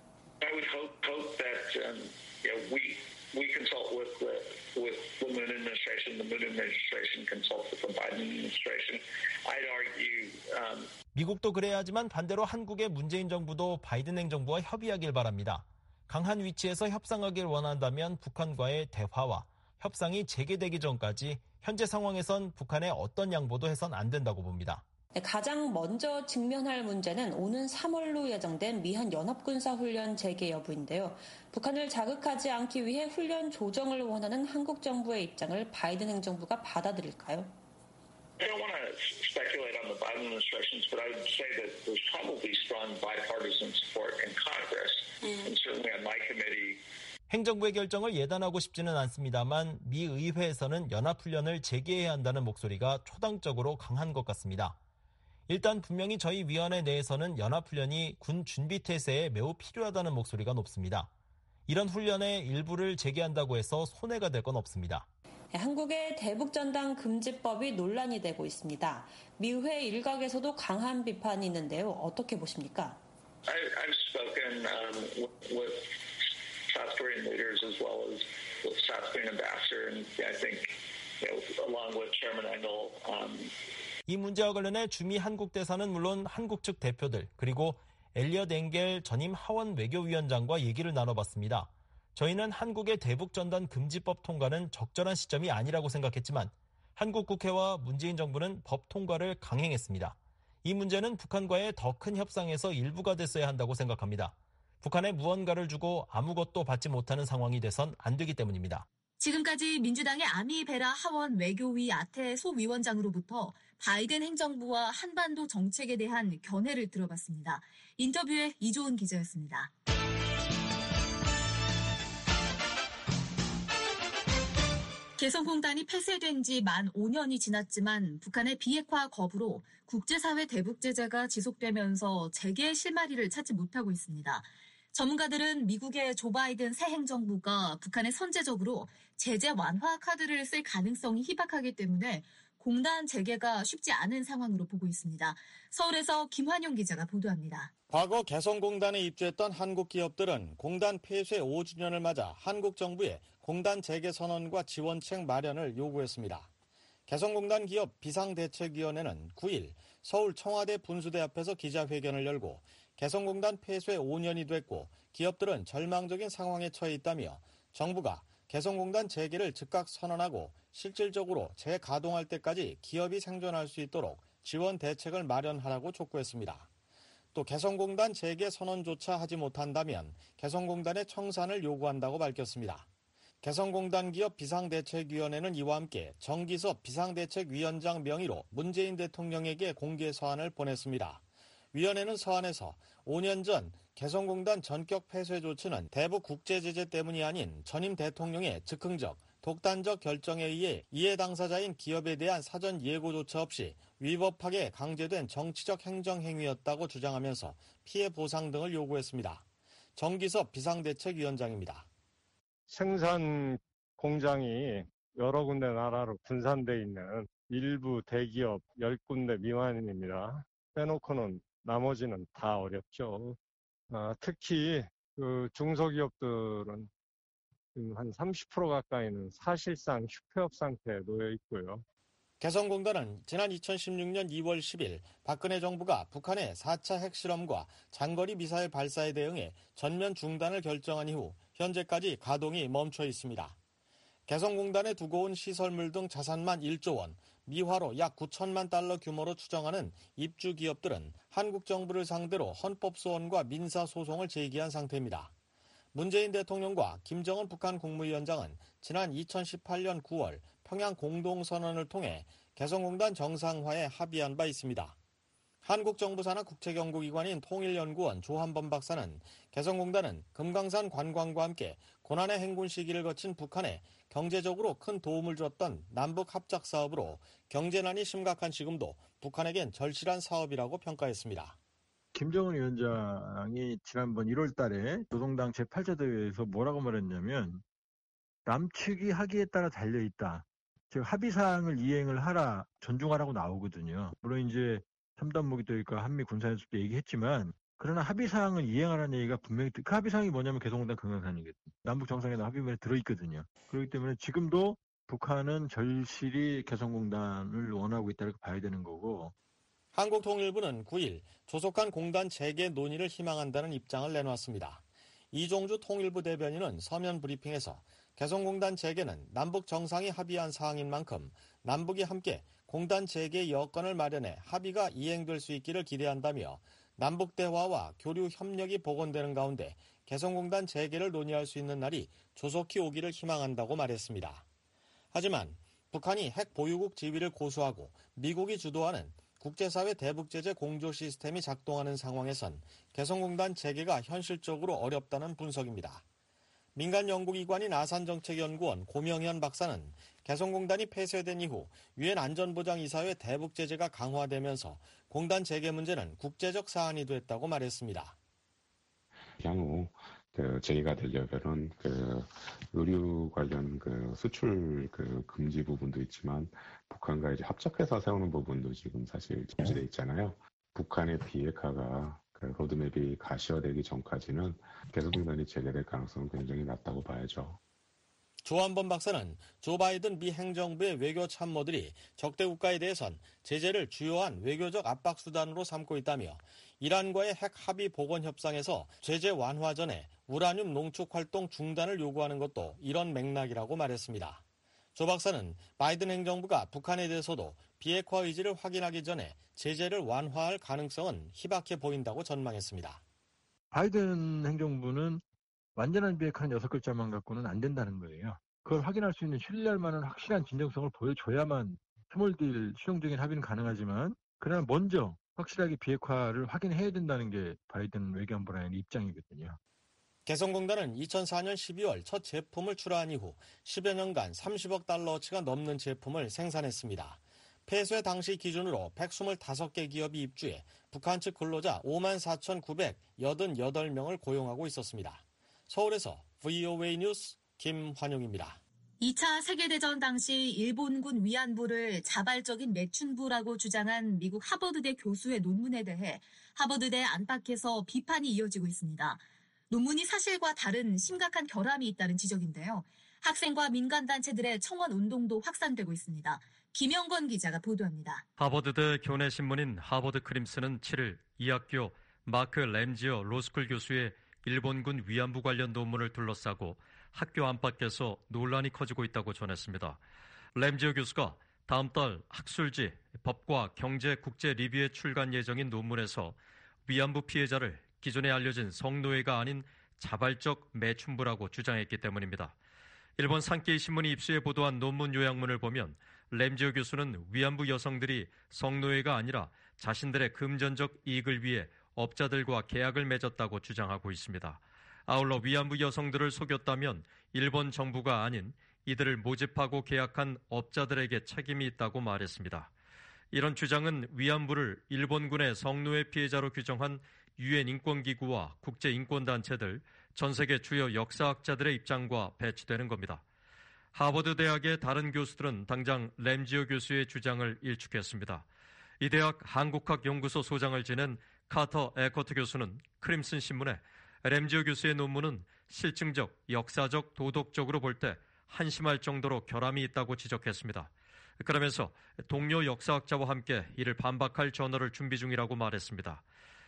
[SPEAKER 16] I would hope, hope that um, you know, we we consult with the with the Moon administration, the Moon administration consults with the Biden administration. I'd argue. Um,
[SPEAKER 11] 미국도 그래야 하지만 반대로 한국의 문재인 정부도 바이든 행정부와 협의하길 바랍니다. 강한 위치에서 협상하길 원한다면 북한과의 대화와 협상이 재개되기 전까지 현재 상황에선 북한의 어떤 양보도 해선 안 된다고 봅니다.
[SPEAKER 15] 가장 먼저 직면할 문제는 오는 삼월로 예정된 미한 연합군사훈련 재개 여부인데요. 북한을 자극하지 않기 위해 훈련 조정을 원하는 한국 정부의 입장을 바이든 행정부가 받아들일까요?
[SPEAKER 16] I don't want to speculate on the Biden administration, but I would say that there's probably strong bipartisan support in Congress, mm. and certainly on my committee.
[SPEAKER 11] 행정부의 결정을 예단하고 싶지는 않습니다만 미 의회에서는 연합훈련을 재개해야 한다는 목소리가 초당적으로 강한 것 같습니다. 일단 분명히 저희 위원회 내에서는 연합훈련이 군 준비태세에 매우 필요하다는 목소리가 높습니다. 이런 훈련의 일부를 재개한다고 해서 손해가 될 건 없습니다.
[SPEAKER 15] 한국의 대북전단 금지법이 논란이 되고 있습니다. 미의회 일각에서도 강한 비판이 있는데요. 어떻게 보십니까?
[SPEAKER 16] I've spoken um, with South Korean leaders as well as with South Korean ambassador, and I think, you know, along with Chairman Engel. Um...
[SPEAKER 11] 이 문제와 관련해 주미 한국 대사는 물론 한국 측 대표들 그리고 엘리엇 엥겔 전임 하원 외교위원장과 얘기를 나눠봤습니다. 저희는 한국의 대북전단 금지법 통과는 적절한 시점이 아니라고 생각했지만 한국 국회와 문재인 정부는 법 통과를 강행했습니다. 이 문제는 북한과의 더 큰 협상에서 일부가 됐어야 한다고 생각합니다. 북한에 무언가를 주고 아무것도 받지 못하는 상황이 돼선 안 되기 때문입니다.
[SPEAKER 3] 지금까지 민주당의 아미 베라 하원 외교위 아태 소위원장으로부터 바이든 행정부와 한반도 정책에 대한 견해를 들어봤습니다. 인터뷰에 이조은 기자였습니다. 개성공단이 폐쇄된 지 만 오 년이 지났지만 북한의 비핵화 거부로 국제사회 대북 제재가 지속되면서 재개의 실마리를 찾지 못하고 있습니다. 전문가들은 미국의 조 바이든 새 행정부가 북한에 선제적으로 제재 완화 카드를 쓸 가능성이 희박하기 때문에 공단 재개가 쉽지 않은 상황으로 보고 있습니다. 서울에서 김환용 기자가 보도합니다.
[SPEAKER 17] 과거 개성공단에 입주했던 한국 기업들은 공단 폐쇄 오 주년을 맞아 한국 정부에 공단 재개 선언과 지원책 마련을 요구했습니다. 개성공단 기업 비상대책위원회는 구 일 서울 청와대 분수대 앞에서 기자회견을 열고 개성공단 폐쇄 오 년이 됐고 기업들은 절망적인 상황에 처해 있다며 정부가 개성공단 재개를 즉각 선언하고 실질적으로 재가동할 때까지 기업이 생존할 수 있도록 지원 대책을 마련하라고 촉구했습니다. 또 개성공단 재개 선언조차 하지 못한다면 개성공단의 청산을 요구한다고 밝혔습니다. 개성공단 기업 비상대책위원회는 이와 함께 정기섭 비상대책위원장 명의로 문재인 대통령에게 공개 서한을 보냈습니다. 위원회는 서한에서 오 년 전 개성공단 전격 폐쇄 조치는 대북 국제제재 때문이 아닌 전임 대통령의 즉흥적, 독단적 결정에 의해 이해 당사자인 기업에 대한 사전 예고조차 없이 위법하게 강제된 정치적 행정행위였다고 주장하면서 피해 보상 등을 요구했습니다. 정기섭 비상대책위원장입니다.
[SPEAKER 18] 생산 공장이 여러 군데 나라로 분산돼 있는 일부 대기업 열 군데 미만입니다. 빼놓고는 나머지는 다 어렵죠. 아, 특히 그 중소기업들은 한 삼십 퍼센트 가까이는 사실상 휴폐업 상태에 놓여 있고요.
[SPEAKER 17] 개성공단은 지난 이천십육 년 이월 십일 박근혜 정부가 북한의 사 차 핵실험과 장거리 미사일 발사에 대응해 전면 중단을 결정한 이후 현재까지 가동이 멈춰 있습니다. 개성공단에 두고 온 시설물 등 자산만 일조 원, 미화로 약 구천만 달러 규모로 추정하는 입주 기업들은 한국 정부를 상대로 헌법소원과 민사소송을 제기한 상태입니다. 문재인 대통령과 김정은 북한 국무위원장은 지난 이천십팔 년 구월 평양 공동선언을 통해 개성공단 정상화에 합의한 바 있습니다. 한국 정부 산하 국책연구기관인 통일연구원 조한범 박사는 개성공단은 금강산 관광과 함께 고난의 행군 시기를 거친 북한에 경제적으로 큰 도움을 줬던 남북 합작 사업으로 경제난이 심각한 지금도 북한에겐 절실한 사업이라고 평가했습니다.
[SPEAKER 19] 김정은 위원장이 지난번 일월 달에 노동당 제팔 차 대회에서 뭐라고 말했냐면 남측이 하기에 따라 달려있다. 즉 합의사항을 이행을 하라, 존중하라고 나오거든요. 물론 이제 삼 단무기 때니까 한미 군사연습도 얘기했지만 그러나 합의사항을 이행하라는 얘기가 분명히 그 합의사항이 뭐냐면 개성공단 금강산이거든요. 남북 정상회담 합의문에 들어있거든요. 그렇기 때문에 지금도 북한은 절실히 개성공단을 원하고 있다고 봐야 되는 거고.
[SPEAKER 17] 한국통일부는 구 일 조속한 공단 재개 논의를 희망한다는 입장을 내놓았습니다. 이종주 통일부 대변인은 서면 브리핑에서 개성공단 재개는 남북 정상이 합의한 사항인 만큼 남북이 함께 공단 재개 여건을 마련해 합의가 이행될 수 있기를 기대한다며 남북 대화와 교류 협력이 복원되는 가운데 개성공단 재개를 논의할 수 있는 날이 조속히 오기를 희망한다고 말했습니다. 하지만 북한이 핵 보유국 지위를 고수하고 미국이 주도하는 국제사회 대북제재 공조 시스템이 작동하는 상황에선 개성공단 재개가 현실적으로 어렵다는 분석입니다. 민간 연구기관인 아산정책연구원 고명현 박사는 개성공단이 폐쇄된 이후 유엔 안전보장이사회 대북 제재가 강화되면서 공단 재개 문제는 국제적 사안이 됐다고 말했습니다.
[SPEAKER 20] 향후 그 제의가 되려면은 그 의류 관련 그 수출 그 금지 부분도 있지만 북한과 이제 합작해서 세우는 부분도 지금 사실 금지돼 있잖아요. 북한의 비핵화가 그 로드맵이 가시화되기 전까지는 개성공단이 재개될 가능성은 굉장히 낮다고 봐야죠.
[SPEAKER 17] 조한범 박사는 조 바이든 미 행정부의 외교 참모들이 적대 국가에 대해선 제재를 주요한 외교적 압박 수단으로 삼고 있다며 이란과의 핵 합의 복원 협상에서 제재 완화 전에 우라늄 농축 활동 중단을 요구하는 것도 이런 맥락이라고 말했습니다. 조 박사는 바이든 행정부가 북한에 대해서도 비핵화 의지를 확인하기 전에 제재를 완화할 가능성은 희박해 보인다고 전망했습니다.
[SPEAKER 19] 바이든 행정부는 완전한 비핵화는 여섯 글자만 갖고는 안 된다는 거예요. 그걸 확인할 수 있는 신뢰할 만한 확실한 진정성을 보여줘야만 스몰딜 실용적인 합의는 가능하지만 그러나 먼저 확실하게 비핵화를 확인해야 된다는 게 바이든 외교안보라는 입장이거든요.
[SPEAKER 17] 개성공단은 이천사 년 십이월 첫 제품을 출하한 이후 십여 년간 삼십억 달러어치가 넘는 제품을 생산했습니다. 폐쇄 당시 기준으로 백이십오 개 기업이 입주해 북한 측 근로자 오만 사천구백팔십팔 명을 고용하고 있었습니다. 서울에서 브이오에이 뉴스 김환용입니다.
[SPEAKER 3] 이 차 세계대전 당시 일본군 위안부를 자발적인 매춘부라고 주장한 미국 하버드대 교수의 논문에 대해 하버드대 안팎에서 비판이 이어지고 있습니다. 논문이 사실과 다른 심각한 결함이 있다는 지적인데요. 학생과 민간단체들의 청원 운동도 확산되고 있습니다. 김영건 기자가 보도합니다.
[SPEAKER 21] 하버드대 교내신문인 하버드 크림슨은 칠일 이 학교 마크 램지어 로스쿨 교수의 일본군 위안부 관련 논문을 둘러싸고 학교 안팎에서 논란이 커지고 있다고 전했습니다. 램지어 교수가 다음 달 학술지 법과 경제 국제 리뷰에 출간 예정인 논문에서 위안부 피해자를 기존에 알려진 성노예가 아닌 자발적 매춘부라고 주장했기 때문입니다. 일본 산케이 신문이 입수해 보도한 논문 요약문을 보면 램지어 교수는 위안부 여성들이 성노예가 아니라 자신들의 금전적 이익을 위해 업자들과 계약을 맺었다고 주장하고 있습니다. 아울러 위안부 여성들을 속였다면 일본 정부가 아닌 이들을 모집하고 계약한 업자들에게 책임이 있다고 말했습니다. 이런 주장은 위안부를 일본군의 성노예 피해자로 규정한 유엔 인권기구와 국제인권단체들, 전 세계 주요 역사학자들의 입장과 배치되는 겁니다. 하버드 대학의 다른 교수들은 당장 램지어 교수의 주장을 일축했습니다. 이 대학 한국학 연구소 소장을 지낸 카터 에커트 교수는 크림슨 신문에 램지어 교수의 논문은 실증적, 역사적, 도덕적으로 볼 때 한심할 정도로 결함이 있다고 지적했습니다. 그러면서 동료 역사학자와 함께 이를 반박할 저널을 준비 중이라고 말했습니다.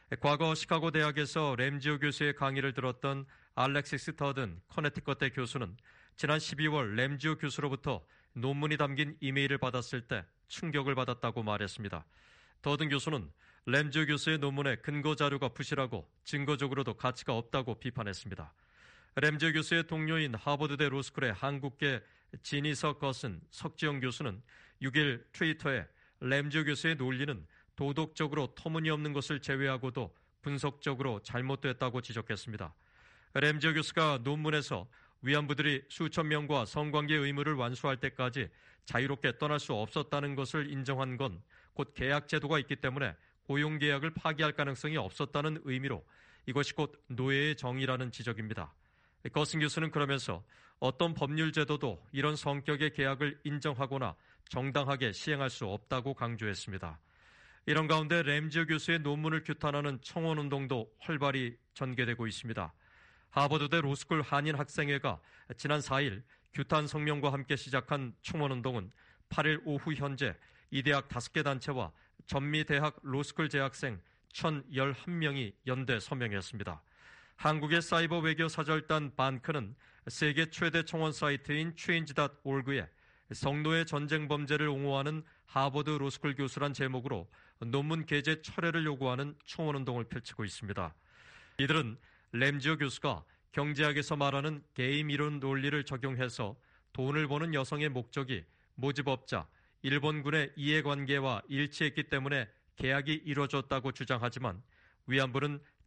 [SPEAKER 21] 과거 시카고 대학에서 램지어 교수의 강의를 들었던 알렉시스 터든 커네티컷대 교수는 지난 십이월 램지어 교수로부터 논문이 담긴 이메일을 받았을 때 충격을 받았다고 말했습니다. 터든 교수는 램지어 교수의 논문에 근거 자료가 부실하고 증거적으로도 가치가 없다고 비판했습니다. 램지어 교수의 동료인 하버드대 로스쿨의 한국계 지니석 거슨 석지영 교수는 육일 트위터에 램지어 교수의 논리는 도덕적으로 터무니없는 것을 제외하고도 분석적으로 잘못됐다고 지적했습니다. 램지어 교수가 논문에서 위안부들이 수천 명과 성관계 의무를 완수할 때까지 자유롭게 떠날 수 없었다는 것을 인정한 건 곧 계약 제도가 있기 때문에 고용계약을 파기할 가능성이 없었다는 의미로 이것이 곧 노예의 정의라는 지적입니다. 거슨 교수는 그러면서 어떤 법률 제도도 이런 성격의 계약을 인정하거나 정당하게 시행할 수 없다고 강조했습니다. 이런 가운데 램지어 교수의 논문을 규탄하는 청원운동도 활발히 전개되고 있습니다. 하버드대 로스쿨 한인 학생회가 지난 사일 규탄 성명과 함께 시작한 청원운동은 팔일 오후 현재 이 대학 다섯 개 단체와 전미대학 로스쿨 재학생 천십일 명이 연대 서명했습니다. 한국의 사이버 외교 사절단 반크는 세계 최대 청원 사이트인 체인지 닷 오르그에 성노예 전쟁 범죄를 옹호하는 하버드 로스쿨 교수란 제목으로 논문 게재 철회를 요구하는 청원운동을 펼치고 있습니다. 이들은 램지어 교수가 경제학에서 말하는 게임 이론 논리를 적용해서 돈을 버는 여성의 목적이 모집업자, 일본군의 이해관계와 일치했기 때문에 계약이 이루어졌다고 주장하지만 위안부는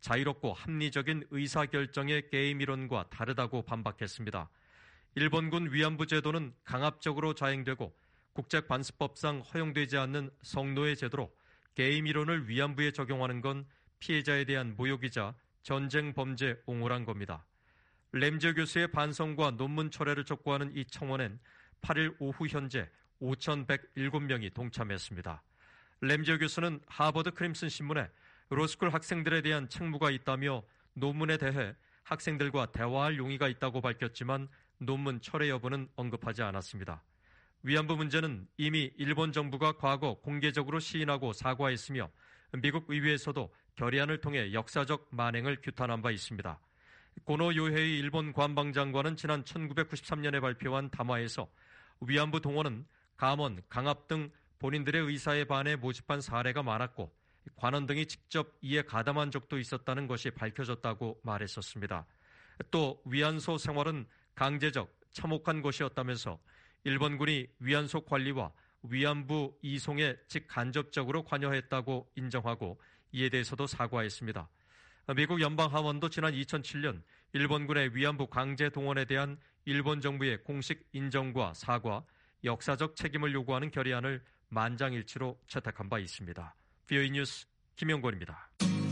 [SPEAKER 21] 자유롭고 합리적인 의사결정의 게임 이론과 다르다고 반박했습니다. 일본군 위안부 제도는 강압적으로 자행되고 국제관습법상 허용되지 않는 성노예 제도로 게임 이론을 위안부에 적용하는 건 피해자에 대한 모욕이자 전쟁 범죄 옹호란 겁니다. 램지어 교수의 반성과 논문 철회를 촉구하는 이 청원엔 팔일 오후 현재 오천백칠 명이 동참했습니다. 램지어 교수는 하버드 크림슨 신문에 로스쿨 학생들에 대한 책무가 있다며 논문에 대해 학생들과 대화할 용의가 있다고 밝혔지만 논문 철회 여부는 언급하지 않았습니다. 위안부 문제는 이미 일본 정부가 과거 공개적으로 시인하고 사과했으며 미국 의회에서도 결의안을 통해 역사적 만행을 규탄한 바 있습니다. 고노 요헤이 일본 관방장관은 지난 천구백구십삼 년에 발표한 담화에서 위안부 동원은 감원, 강압 등 본인들의 의사에 반해 모집한 사례가 많았고 관원 등이 직접 이에 가담한 적도 있었다는 것이 밝혀졌다고 말했었습니다. 또 위안소 생활은 강제적, 참혹한 것이었다면서 일본군이 위안소 관리와 위안부 이송에 직간접적으로 관여했다고 인정하고 이에 대해서도 사과했습니다. 미국 연방하원도 지난 이천칠 년 일본군의 위안부 강제 동원에 대한 일본 정부의 공식 인정과 사과, 역사적 책임을 요구하는 결의안을 만장일치로 채택한 바 있습니다. 비오이 뉴스 김영권입니다.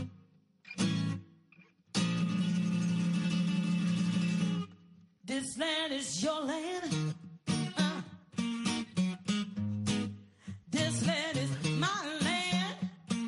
[SPEAKER 1] This land is your land. Uh. This land is my land.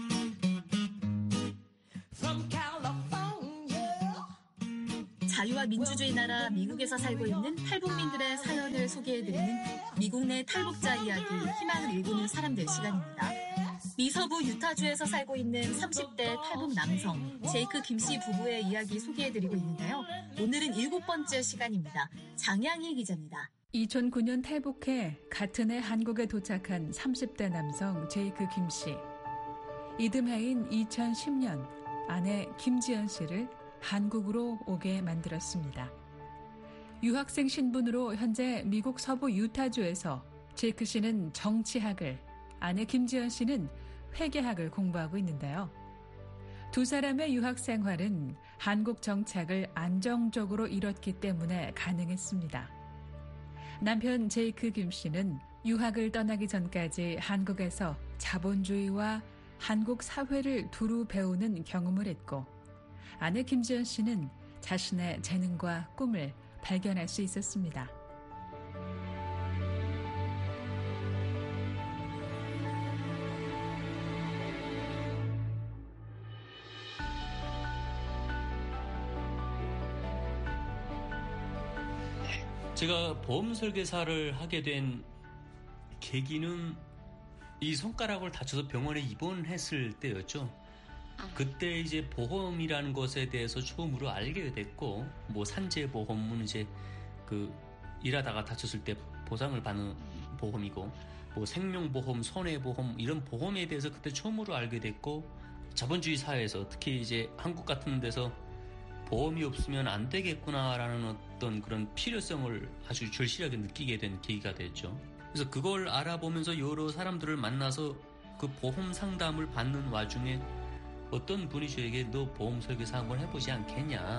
[SPEAKER 1] From California.
[SPEAKER 3] 자유와 민주주의 나라 미국에서 살고 있는 탈북민들의 사연을 소개해드리는 미국 내 탈북자 이야기, 희망을 일구는 사람들 시간입니다. 미서부 유타주에서 살고 있는 삼십 대 탈북 남성 제이크 김씨 부부의 이야기 소개해드리고 있는데요. 오늘은 일곱 번째 시간입니다. 장양희 기자입니다.
[SPEAKER 22] 이천구 년 탈북해 같은 해 한국에 도착한 삼십 대 남성 제이크 김씨. 이듬해인 이천십 년 아내 김지연 씨를 한국으로 오게 만들었습니다. 유학생 신분으로 현재 미국 서부 유타주에서 제이크 씨는 정치학을, 아내 김지연 씨는 회계학을 공부하고 있는데요. 두 사람의 유학 생활은 한국 정착을 안정적으로 이뤘기 때문에 가능했습니다. 남편 제이크 김 씨는 유학을 떠나기 전까지 한국에서 자본주의와 한국 사회를 두루 배우는 경험을 했고, 아내 김지연 씨는 자신의 재능과 꿈을 발견할 수 있었습니다.
[SPEAKER 23] 제가 보험 설계사를 하게 된 계기는 이 손가락을 다쳐서 병원에 입원했을 때였죠. 그때 이제 보험이라는 것에 대해서 처음으로 알게 됐고, 뭐 산재보험은 이제 그 일하다가 다쳤을 때 보상을 받는 보험이고, 뭐 생명보험, 손해보험 이런 보험에 대해서 그때 처음으로 알게 됐고, 자본주의 사회에서 특히 이제 한국 같은 데서 보험이 없으면 안 되겠구나라는 어떤 그런 필요성을 아주 절실하게 느끼게 된 계기가 됐죠. 그래서 그걸 알아보면서 여러 사람들을 만나서 그 보험 상담을 받는 와중에 어떤 분이 저에게 너 보험 설계사 한번 해보지 않겠냐.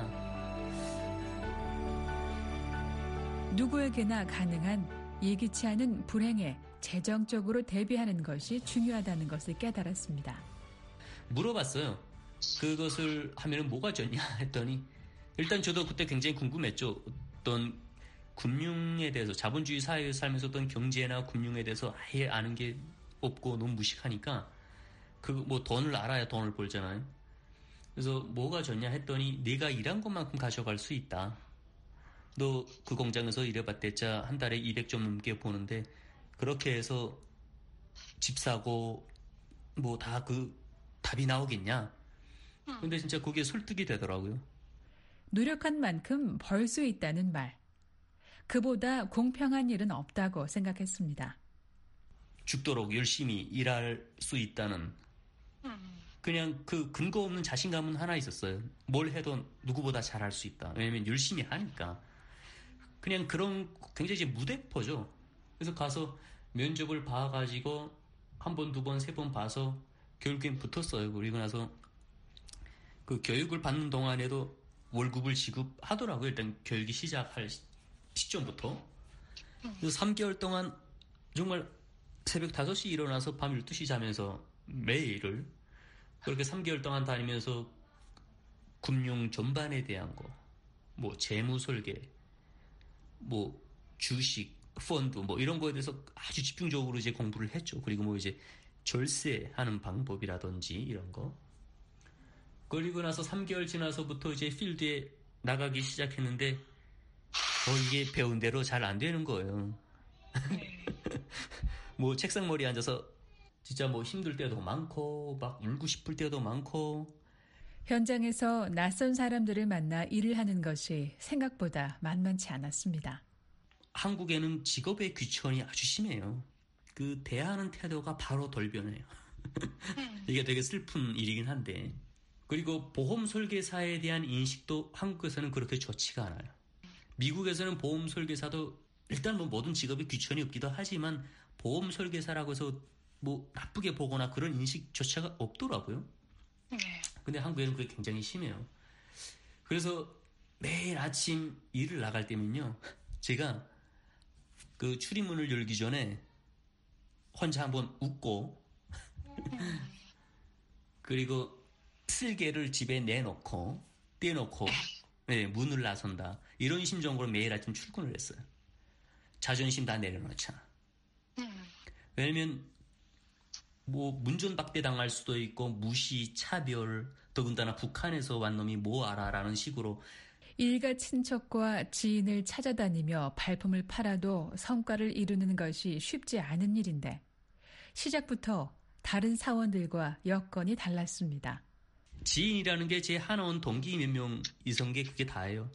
[SPEAKER 22] 누구에게나 가능한 예기치 않은 불행에 재정적으로 대비하는 것이 중요하다는 것을 깨달았습니다.
[SPEAKER 23] 물어봤어요. 그것을 하면 뭐가 좋냐 했더니, 일단 저도 그때 굉장히 궁금했죠. 어떤 금융에 대해서, 자본주의 사회에서 살면서 어떤 경제나 금융에 대해서 아예 아는 게 없고 너무 무식하니까 그 뭐 돈을 알아야 돈을 벌잖아요. 그래서 뭐가 좋냐 했더니, 내가 일한 것만큼 가져갈 수 있다. 너 그 공장에서 일해봤댔자 한 달에 이백 점 넘게 버는데 그렇게 해서 집 사고 뭐 다 그 답이 나오겠냐. 근데 진짜 그게 설득이 되더라고요.
[SPEAKER 22] 노력한 만큼 벌 수 있다는 말. 그보다 공평한 일은 없다고 생각했습니다.
[SPEAKER 23] 죽도록 열심히 일할 수 있다는 그냥 그 근거 없는 자신감은 하나 있었어요. 뭘 해도 누구보다 잘할 수 있다. 왜냐면 열심히 하니까. 그냥 그런 굉장히 이제 무대포죠. 그래서 가서 면접을 봐가지고 한 번, 두 번, 세 번 봐서 결국엔 붙었어요. 그리고 나서 그 교육을 받는 동안에도 월급을 지급하더라고요. 일단 교육이 시작할 시점부터. 그래서 삼 개월 동안 정말 새벽 다섯 시 일어나서 밤 열두 시 자면서 매일을 그렇게 삼 개월 동안 다니면서 금융 전반에 대한 거, 뭐 재무 설계, 뭐 주식, 펀드 뭐 이런 거에 대해서 아주 집중적으로 이제 공부를 했죠. 그리고 뭐 이제 절세하는 방법이라든지 이런 거. 그리고 나서 삼 개월 지나서부터 이제 필드에 나가기 시작했는데 어 이게 배운 대로 잘 안 되는 거예요. 뭐 책상머리에 앉아서 진짜 뭐 힘들 때도 많고 막 울고 싶을 때도 많고.
[SPEAKER 22] 현장에서 낯선 사람들을 만나 일을 하는 것이 생각보다 만만치 않았습니다.
[SPEAKER 23] 한국에는 직업의 귀천이 아주 심해요. 그 대하는 태도가 바로 돌변해요. 이게 되게 슬픈 일이긴 한데. 그리고 보험 설계사에 대한 인식도 한국에서는 그렇게 좋지가 않아요. 미국에서는 보험 설계사도 일단 뭐 모든 직업에 귀천이 없기도 하지만 보험 설계사라고 해서 뭐 나쁘게 보거나 그런 인식조차가 없더라고요. 근데 한국에는 그게 굉장히 심해요. 그래서 매일 아침 일을 나갈 때면요. 제가 그 출입문을 열기 전에 혼자 한번 웃고 그리고 쓸개를 집에 내놓고 떼놓고 네, 문을 나선다. 이런 심정으로 매일 아침 출근을 했어요. 자존심 다 내려놓자. 왜냐면 뭐 문전박대 당할 수도 있고 무시, 차별, 더군다나 북한에서 왔 놈이 뭐 알아라는 식으로
[SPEAKER 22] 일가 친척과 지인을 찾아다니며 발품을 팔아도 성과를 이루는 것이 쉽지 않은 일인데 시작부터 다른 사원들과 여건이 달랐습니다.
[SPEAKER 23] 지인이라는 게 제 하나원 동기 몇 명 이선 게 그게 다예요.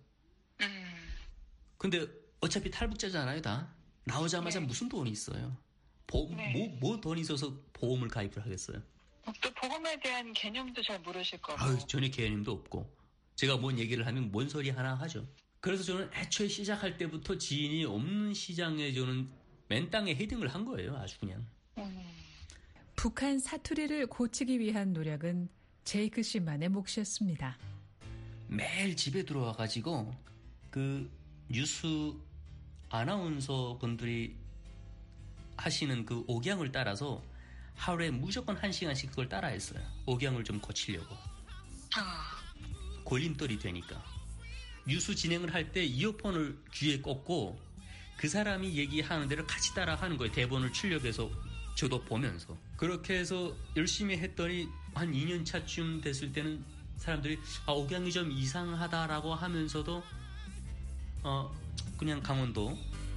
[SPEAKER 23] 근데 어차피 탈북자잖아요, 다. 나오자마자 네. 무슨 돈이 있어요. 보, 네. 뭐, 뭐 돈이 있어서 보험을 가입을 하겠어요.
[SPEAKER 7] 또 보험에 대한 개념도 잘 모르실 거고.
[SPEAKER 23] 아유, 전혀 개념도 없고. 제가 뭔 얘기를 하면 뭔 소리 하나 하죠. 그래서 저는 애초에 시작할 때부터 지인이 없는 시장에 저는 맨 땅에 헤딩을 한 거예요. 아주 그냥. 음.
[SPEAKER 22] 북한 사투리를 고치기 위한 노력은 제이크 씨만의 몫이었습니다.
[SPEAKER 23] 매일 집에 들어와가지고 그 뉴스 아나운서 분들이 하시는 그 옥양을 따라서 하루에 무조건 한 시간씩 그걸 따라 했어요. 옥양을 좀 고치려고. 걸림돌이 되니까. 뉴스 진행을 할 때 이어폰을 귀에 꽂고 그 사람이 얘기하는 대로 같이 따라 하는 거예요. 대본을 출력해서 저도 보면서. 그렇게 해서 열심히 했더니 한 이 년 차쯤 됐을 때는 사람들이 아, 옥양이 좀 이상하다라고 하면서도 어 그냥 강원도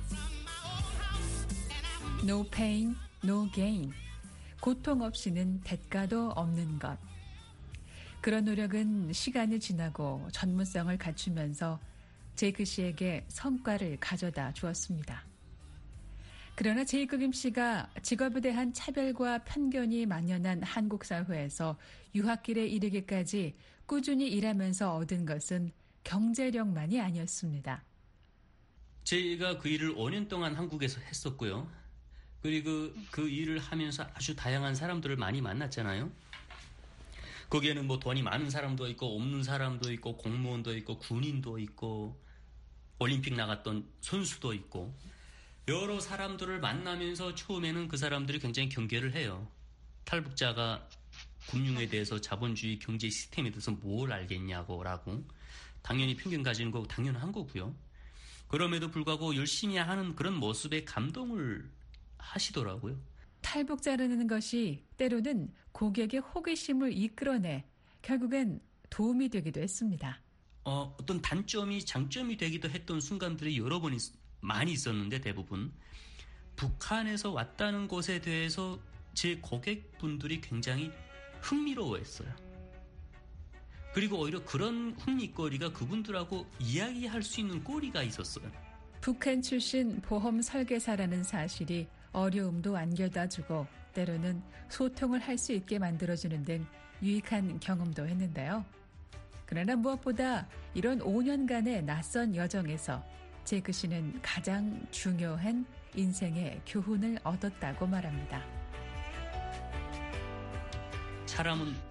[SPEAKER 22] No pain, no gain. 고통 없이는 대가도 없는 것. 그런 노력은 시간이 지나고 전문성을 갖추면서 제이크 씨에게 성과를 가져다 주었습니다. 그러나 제이크 김 씨가 직업에 대한 차별과 편견이 만연한 한국 사회에서 유학길에 이르기까지 꾸준히 일하면서 얻은 것은 경제력만이 아니었습니다.
[SPEAKER 23] 제가 그 일을 오 년 동안 한국에서 했었고요. 그리고 그 일을 하면서 아주 다양한 사람들을 많이 만났잖아요. 거기에는 뭐 돈이 많은 사람도 있고 없는 사람도 있고 공무원도 있고 군인도 있고 올림픽 나갔던 선수도 있고 여러 사람들을 만나면서 처음에는 그 사람들이 굉장히 경계를 해요. 탈북자가 금융에 대해서 자본주의 경제 시스템에 대해서 뭘 알겠냐고 라고 당연히 편견 가지는 거 당연한 거고요. 그럼에도 불구하고 열심히 하는 그런 모습에 감동을 하시더라고요.
[SPEAKER 22] 탈북자라는 것이 때로는 고객의 호기심을 이끌어내 결국엔 도움이 되기도 했습니다.
[SPEAKER 23] 어, 어떤 단점이 장점이 되기도 했던 순간들이 여러 번 있, 많이 있었는데 대부분 북한에서 왔다는 것에 대해서 제 고객분들이 굉장히 흥미로워했어요. 그리고 오히려 그런 흥미거리가 그분들하고 이야기할 수 있는 거리가 있었어요.
[SPEAKER 22] 북한 출신 보험 설계사라는 사실이 어려움도 안겨다주고 때로는 소통을 할 수 있게 만들어주는 등 유익한 경험도 했는데요. 그러나 무엇보다 이런 오 년간의 낯선 여정에서 제이크 씨는 가장 중요한 인생의 교훈을 얻었다고 말합니다.
[SPEAKER 23] 사람은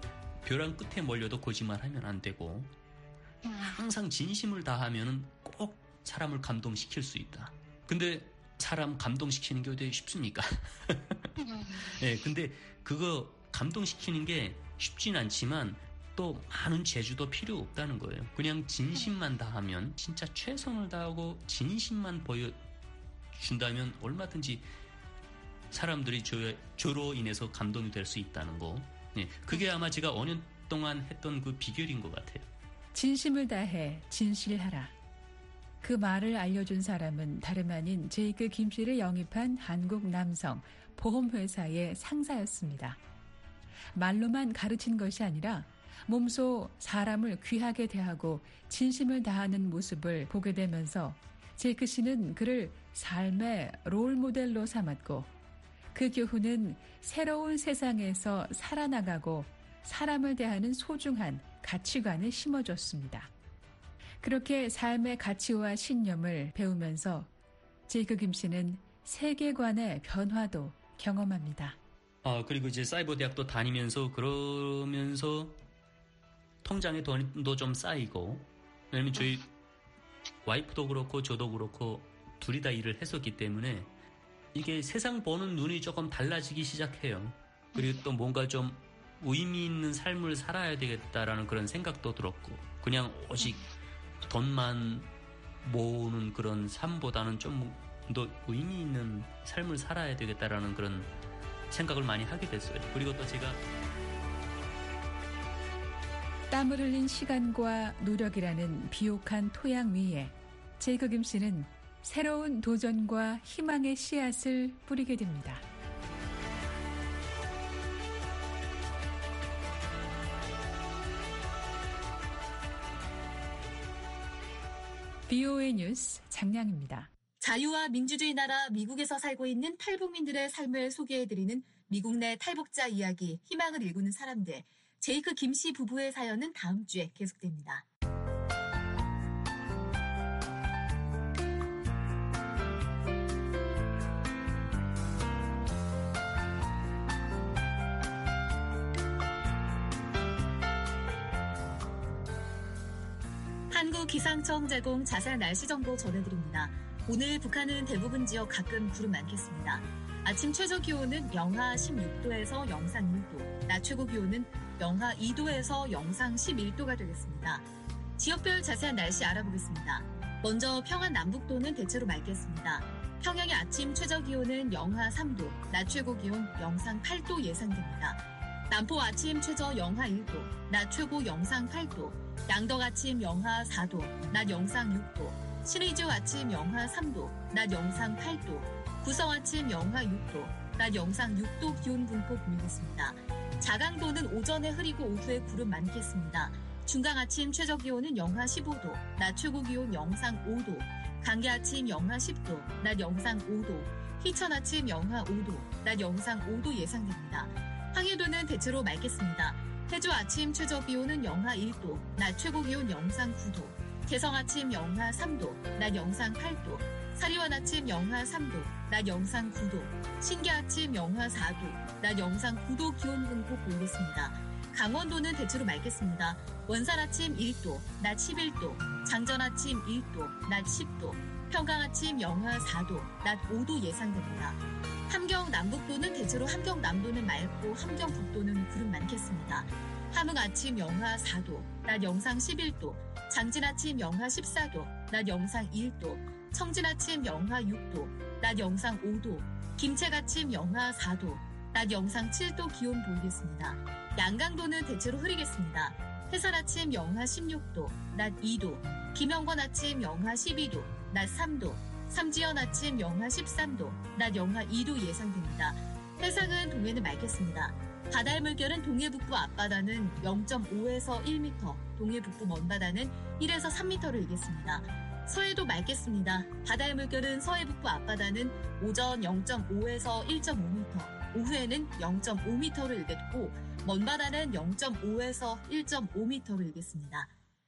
[SPEAKER 23] 벼랑 끝에 몰려도 거짓말하면 안 되고 항상 진심을 다하면 꼭 사람을 감동시킬 수 있다. 근데 사람 감동시키는 게 어디 쉽습니까? 네, 근데 그거 감동시키는 게 쉽진 않지만 또 많은 재주도 필요 없다는 거예요. 그냥 진심만 다하면, 진짜 최선을 다하고 진심만 보여준다면 얼마든지 사람들이 저, 저로 인해서 감동이 될 수 있다는 거. 네, 그게 아마 제가 오 년 동안 했던 그 비결인 것 같아요.
[SPEAKER 22] 진심을 다해 진실하라. 그 말을 알려준 사람은 다름 아닌 제이크 김씨를 영입한 한국 남성 보험회사의 상사였습니다. 말로만 가르친 것이 아니라 몸소 사람을 귀하게 대하고 진심을 다하는 모습을 보게 되면서 제이크 씨는 그를 삶의 롤모델로 삼았고 그 교훈은 새로운 세상에서 살아나가고 사람을 대하는 소중한 가치관을 심어줬습니다. 그렇게 삶의 가치와 신념을 배우면서 제이크 김씨는 세계관의 변화도 경험합니다.
[SPEAKER 23] 아, 그리고 이제 사이버 대학도 다니면서 그러면서 통장에 돈도 좀 쌓이고, 왜냐면 저희 와이프도 그렇고 저도 그렇고 둘이 다 일을 했었기 때문에 이게 세상 보는 눈이 조금 달라지기 시작해요. 그리고 또 뭔가 좀 의미 있는 삶을 살아야 되겠다라는 그런 생각도 들었고, 그냥 오직 돈만 모으는 그런 삶보다는 좀 더 의미 있는 삶을 살아야 되겠다라는 그런 생각을 많이 하게 됐어요. 그리고 또 제가
[SPEAKER 22] 땀을 흘린 시간과 노력이라는 비옥한 토양 위에 제이크 김씨는 새로운 도전과 희망의 씨앗을 뿌리게 됩니다. 비오에이 뉴스 장량입니다.
[SPEAKER 3] 자유와 민주주의 나라 미국에서 살고 있는 탈북민들의 삶을 소개해드리는 미국 내 탈북자 이야기, 희망을 일구는 사람들. 제이크 김씨 부부의 사연은 다음 주에 계속됩니다. 한국기상청 제공 자세한 날씨 정보 전해드립니다. 오늘 북한은 대부분 지역 가끔 구름 많겠습니다. 아침 최저 기온은 영하 십육 도에서 영상 일 도, 낮 최고 기온은 영하 이 도에서 영상 십일 도가 되겠습니다. 지역별 자세한 날씨 알아보겠습니다. 먼저 평안 남북도는 대체로 맑겠습니다. 평양의 아침 최저 기온은 영하 삼 도, 낮 최고 기온 영상 팔 도 예상됩니다. 남포 아침 최저 영하 일 도, 낮 최고 영상 팔 도, 양덕 아침 영하 사 도, 낮 영상 육 도, 신의주 아침 영하 삼 도, 낮 영상 팔 도, 구성 아침 영하 육 도, 낮 영상 육 도 기온 분포 보이겠습니다. 자강도는 오전에 흐리고 오후에 구름 많겠습니다. 중강 아침 최저 기온은 영하 십오 도, 낮 최고 기온 영상 오 도, 강계 아침 영하 십 도, 낮 영상 오 도, 희천 아침 영하 오 도, 낮 영상 오 도 예상됩니다. 황해도는 대체로 맑겠습니다. 해주 아침 최저 기온은 영하 일 도, 낮 최고 기온 영상 구 도, 개성 아침 영하 삼 도, 낮 영상 팔 도, 사리원 아침 영하 삼 도, 낮 영상 구 도, 신계 아침 영하 사 도, 낮 영상 구 도 기온 분포 보이겠습니다. 강원도는 대체로 맑겠습니다. 원산 아침 일 도, 낮 십일 도, 장전 아침 일 도, 낮 십 도, 평강 아침 영하 사 도, 낮 오 도 예상됩니다. 함경 남북도는 대체로 함경 남도는 맑고 함경 북도는 구름 많겠습니다. 함흥 아침 영하 사 도, 낮 영상 십일 도, 장진 아침 영하 십사 도, 낮 영상 일 도, 청진 아침 영하 육 도, 낮 영상 오 도, 김책 아침 영하 사 도, 낮 영상 칠 도 기온 보이겠습니다. 양강도는 대체로 흐리겠습니다. 해산 아침 영하 십육 도, 낮 이 도, 김영권 아침 영하 십이 도, 낮 삼 도, 삼지연 아침 영하 십삼 도, 낮 영하 이 도 예상됩니다. 해상은 동해는 맑겠습니다. 바다의 물결은 동해 북부 앞바다는 영 점 오에서 일 미터, 동해 북부 먼바다는 일에서 삼 미터를 일겠습니다. 서해도 맑겠습니다. 바다의 물결은 서해 북부 앞바다는 오전 영 점 오에서 일 점 오 미터, 오후에는 영 점 오 미터를 일겠고 먼바다는 영 점 오에서 일 점 오 미터를 일겠습니다.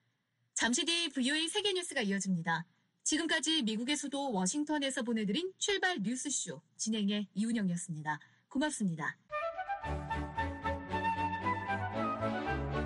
[SPEAKER 3] 잠시 뒤 브이오에이 세계뉴스가 이어집니다. 지금까지 미국의 수도 워싱턴에서 보내드린 출발 뉴스쇼 진행의 이운영이었습니다. 고맙습니다.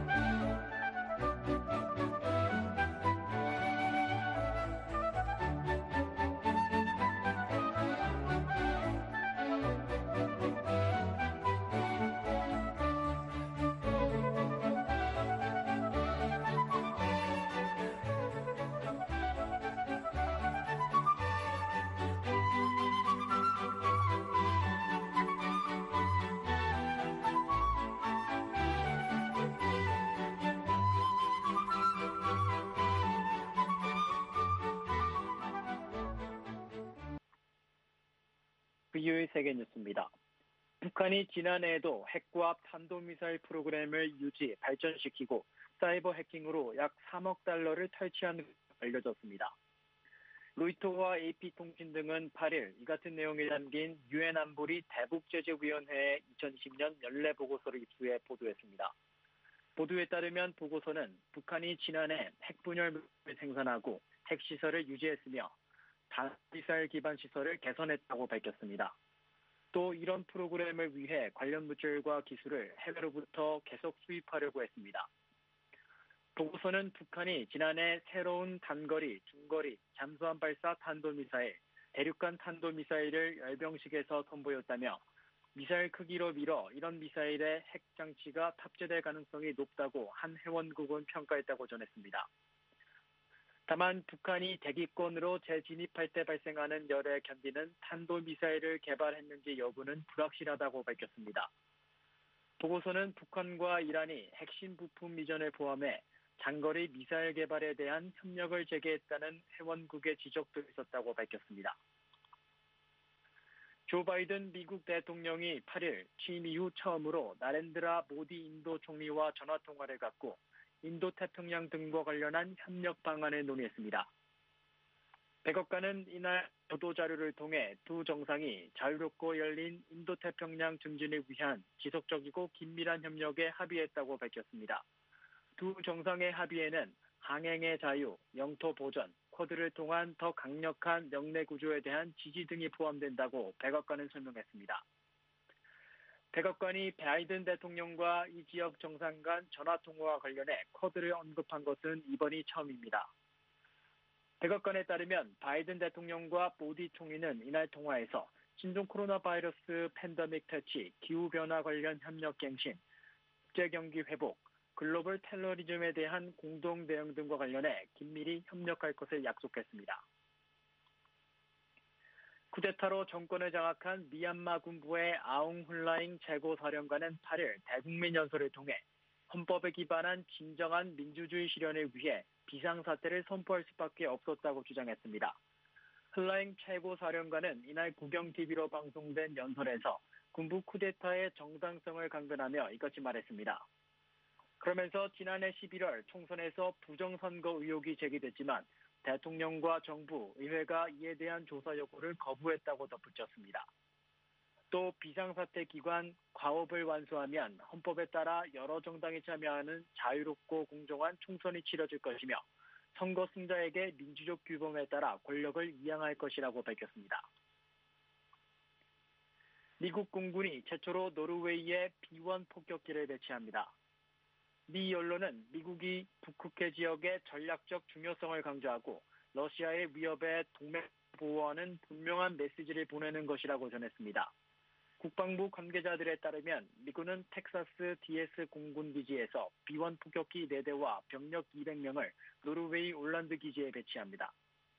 [SPEAKER 2] 브이오에이 세계뉴스입니다. 북한이 지난해에도 핵과 탄도미사일 프로그램을 유지, 발전시키고 사이버 해킹으로 약 삼억 달러를 탈취한 것으로 알려졌습니다. 로이터와 에이피통신 등은 팔 일 이 같은 내용이 담긴 유엔 안보리 대북제재위원회의 이천이십 년 연례 보고서를 입수해 보도했습니다. 보도에 따르면 보고서는 북한이 지난해 핵분열물을 생산하고 핵시설을 유지했으며 탄도미사일 기반 시설을 개선했다고 밝혔습니다. 또 이런 프로그램을 위해 관련 물질과 기술을 해외로부터 계속 수입하려고 했습니다. 보고서는 북한이 지난해 새로운 단거리, 중거리, 잠수함 발사 탄도미사일, 대륙간 탄도미사일을 열병식에서 선보였다며 미사일 크기로 밀어 이런 미사일에 핵장치가 탑재될 가능성이 높다고 한 회원국은 평가했다고 전했습니다. 다만 북한이 대기권으로 재진입할 때 발생하는 열에 견디는 탄도미사일을 개발했는지 여부는 불확실하다고 밝혔습니다. 보고서는 북한과 이란이 핵심 부품 이전을 포함해 장거리 미사일 개발에 대한 협력을 재개했다는 회원국의 지적도 있었다고 밝혔습니다. 조 바이든 미국 대통령이 팔 일 취임 이후 처음으로 나렌드라 모디 인도 총리와 전화통화를 갖고 인도태평양 등과 관련한 협력 방안을 논의했습니다. 백악관은 이날 보도자료를 통해 두 정상이 자유롭고 열린 인도태평양 증진을 위한 지속적이고 긴밀한 협력에 합의했다고 밝혔습니다. 두 정상의 합의에는 항행의 자유, 영토 보전, 쿼드를 통한 더 강력한 영내 구조에 대한 지지 등이 포함된다고 백악관은 설명했습니다. 백악관이 바이든 대통령과 이 지역 정상 간 전화통화와 관련해 쿼드를 언급한 것은 이번이 처음입니다. 백악관에 따르면 바이든 대통령과 모디 총리는 이날 통화에서 신종 코로나 바이러스 팬데믹 퇴치, 기후변화 관련 협력 갱신, 국제경기 회복, 글로벌 테러리즘에 대한 공동 대응 등과 관련해 긴밀히 협력할 것을 약속했습니다. 쿠데타로 정권을 장악한 미얀마 군부의 아웅 훌라잉 최고사령관은 팔 일 대국민 연설을 통해 헌법에 기반한 진정한 민주주의 실현을 위해 비상사태를 선포할 수밖에 없었다고 주장했습니다. 훌라잉 최고사령관은 이날 국영티비로 방송된 연설에서 군부 쿠데타의 정당성을 강변하며 이같이 말했습니다. 그러면서 지난해 십일월 총선에서 부정선거 의혹이 제기됐지만 대통령과 정부, 의회가 이에 대한 조사 요구를 거부했다고 덧붙였습니다. 또 비상사태 기관 과업을 완수하면 헌법에 따라 여러 정당이 참여하는 자유롭고 공정한 총선이 치러질 것이며 선거 승자에게 민주적 규범에 따라 권력을 이양할 것이라고 밝혔습니다. 미국 공군이 최초로 노르웨이에 비 원 폭격기를 배치합니다. 미 언론은 미국이 북극해 지역의 전략적 중요성을 강조하고 러시아의 위협에 동맹 보호하는 분명한 메시지를 보내는 것이라고 전했습니다. 국방부 관계자들에 따르면 미군은 텍사스 디에스 공군기지에서 비 원 폭격기 네 대와 병력 이백 명을 노르웨이 올란드 기지에 배치합니다.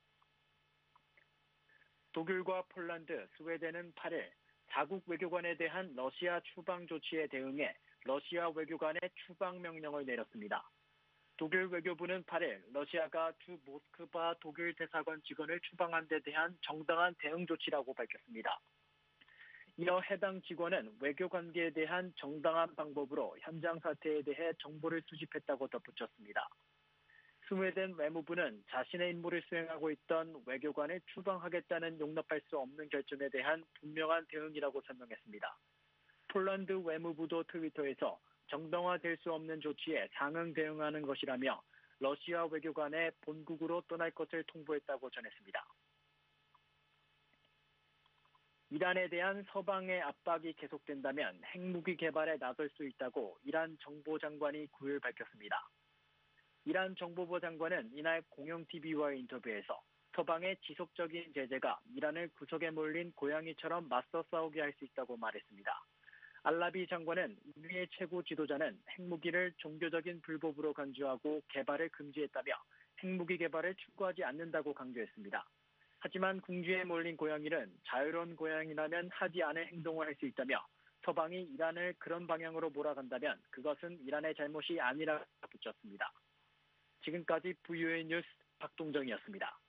[SPEAKER 2] 독일과 폴란드, 스웨덴은 팔 일 자국 외교관에 대한 러시아 추방 조치에 대응해 러시아 외교관의 추방 명령을 내렸습니다. 독일 외교부는 팔 일 러시아가 주 모스크바 독일 대사관 직원을 추방한 데 대한 정당한 대응 조치라고 밝혔습니다. 이어 해당 직원은 외교관계에 대한 정당한 방법으로 현장 사태에 대해 정보를 수집했다고 덧붙였습니다. 스웨덴 외무부는 자신의 임무를 수행하고 있던 외교관을 추방하겠다는 용납할 수 없는 결정에 대한 분명한 대응이라고 설명했습니다. 폴란드 외무부도 트위터에서 정당화될 수 없는 조치에 상응 대응하는 것이라며 러시아 외교관의 본국으로 떠날 것을 통보했다고 전했습니다. 이란에 대한 서방의 압박이 계속된다면 핵무기 개발에 나설 수 있다고 이란 정보장관이 구 일 밝혔습니다. 이란 정보부 장관은 이날 공영티비와의 인터뷰에서 서방의 지속적인 제재가 이란을 구석에 몰린 고양이처럼 맞서 싸우게 할 수 있다고 말했습니다. 알라비 장관은 이주의 최고 지도자는 핵무기를 종교적인 불법으로 간주하고 개발을 금지했다며 핵무기 개발을 추구하지 않는다고 강조했습니다. 하지만 궁지에 몰린 고양이는 자유로운 고양이라면 하지 않을 행동을 할 수 있다며 서방이 이란을 그런 방향으로 몰아간다면 그것은 이란의 잘못이 아니라고 붙였습니다. 지금까지 브이오에이 뉴스 박동정이었습니다.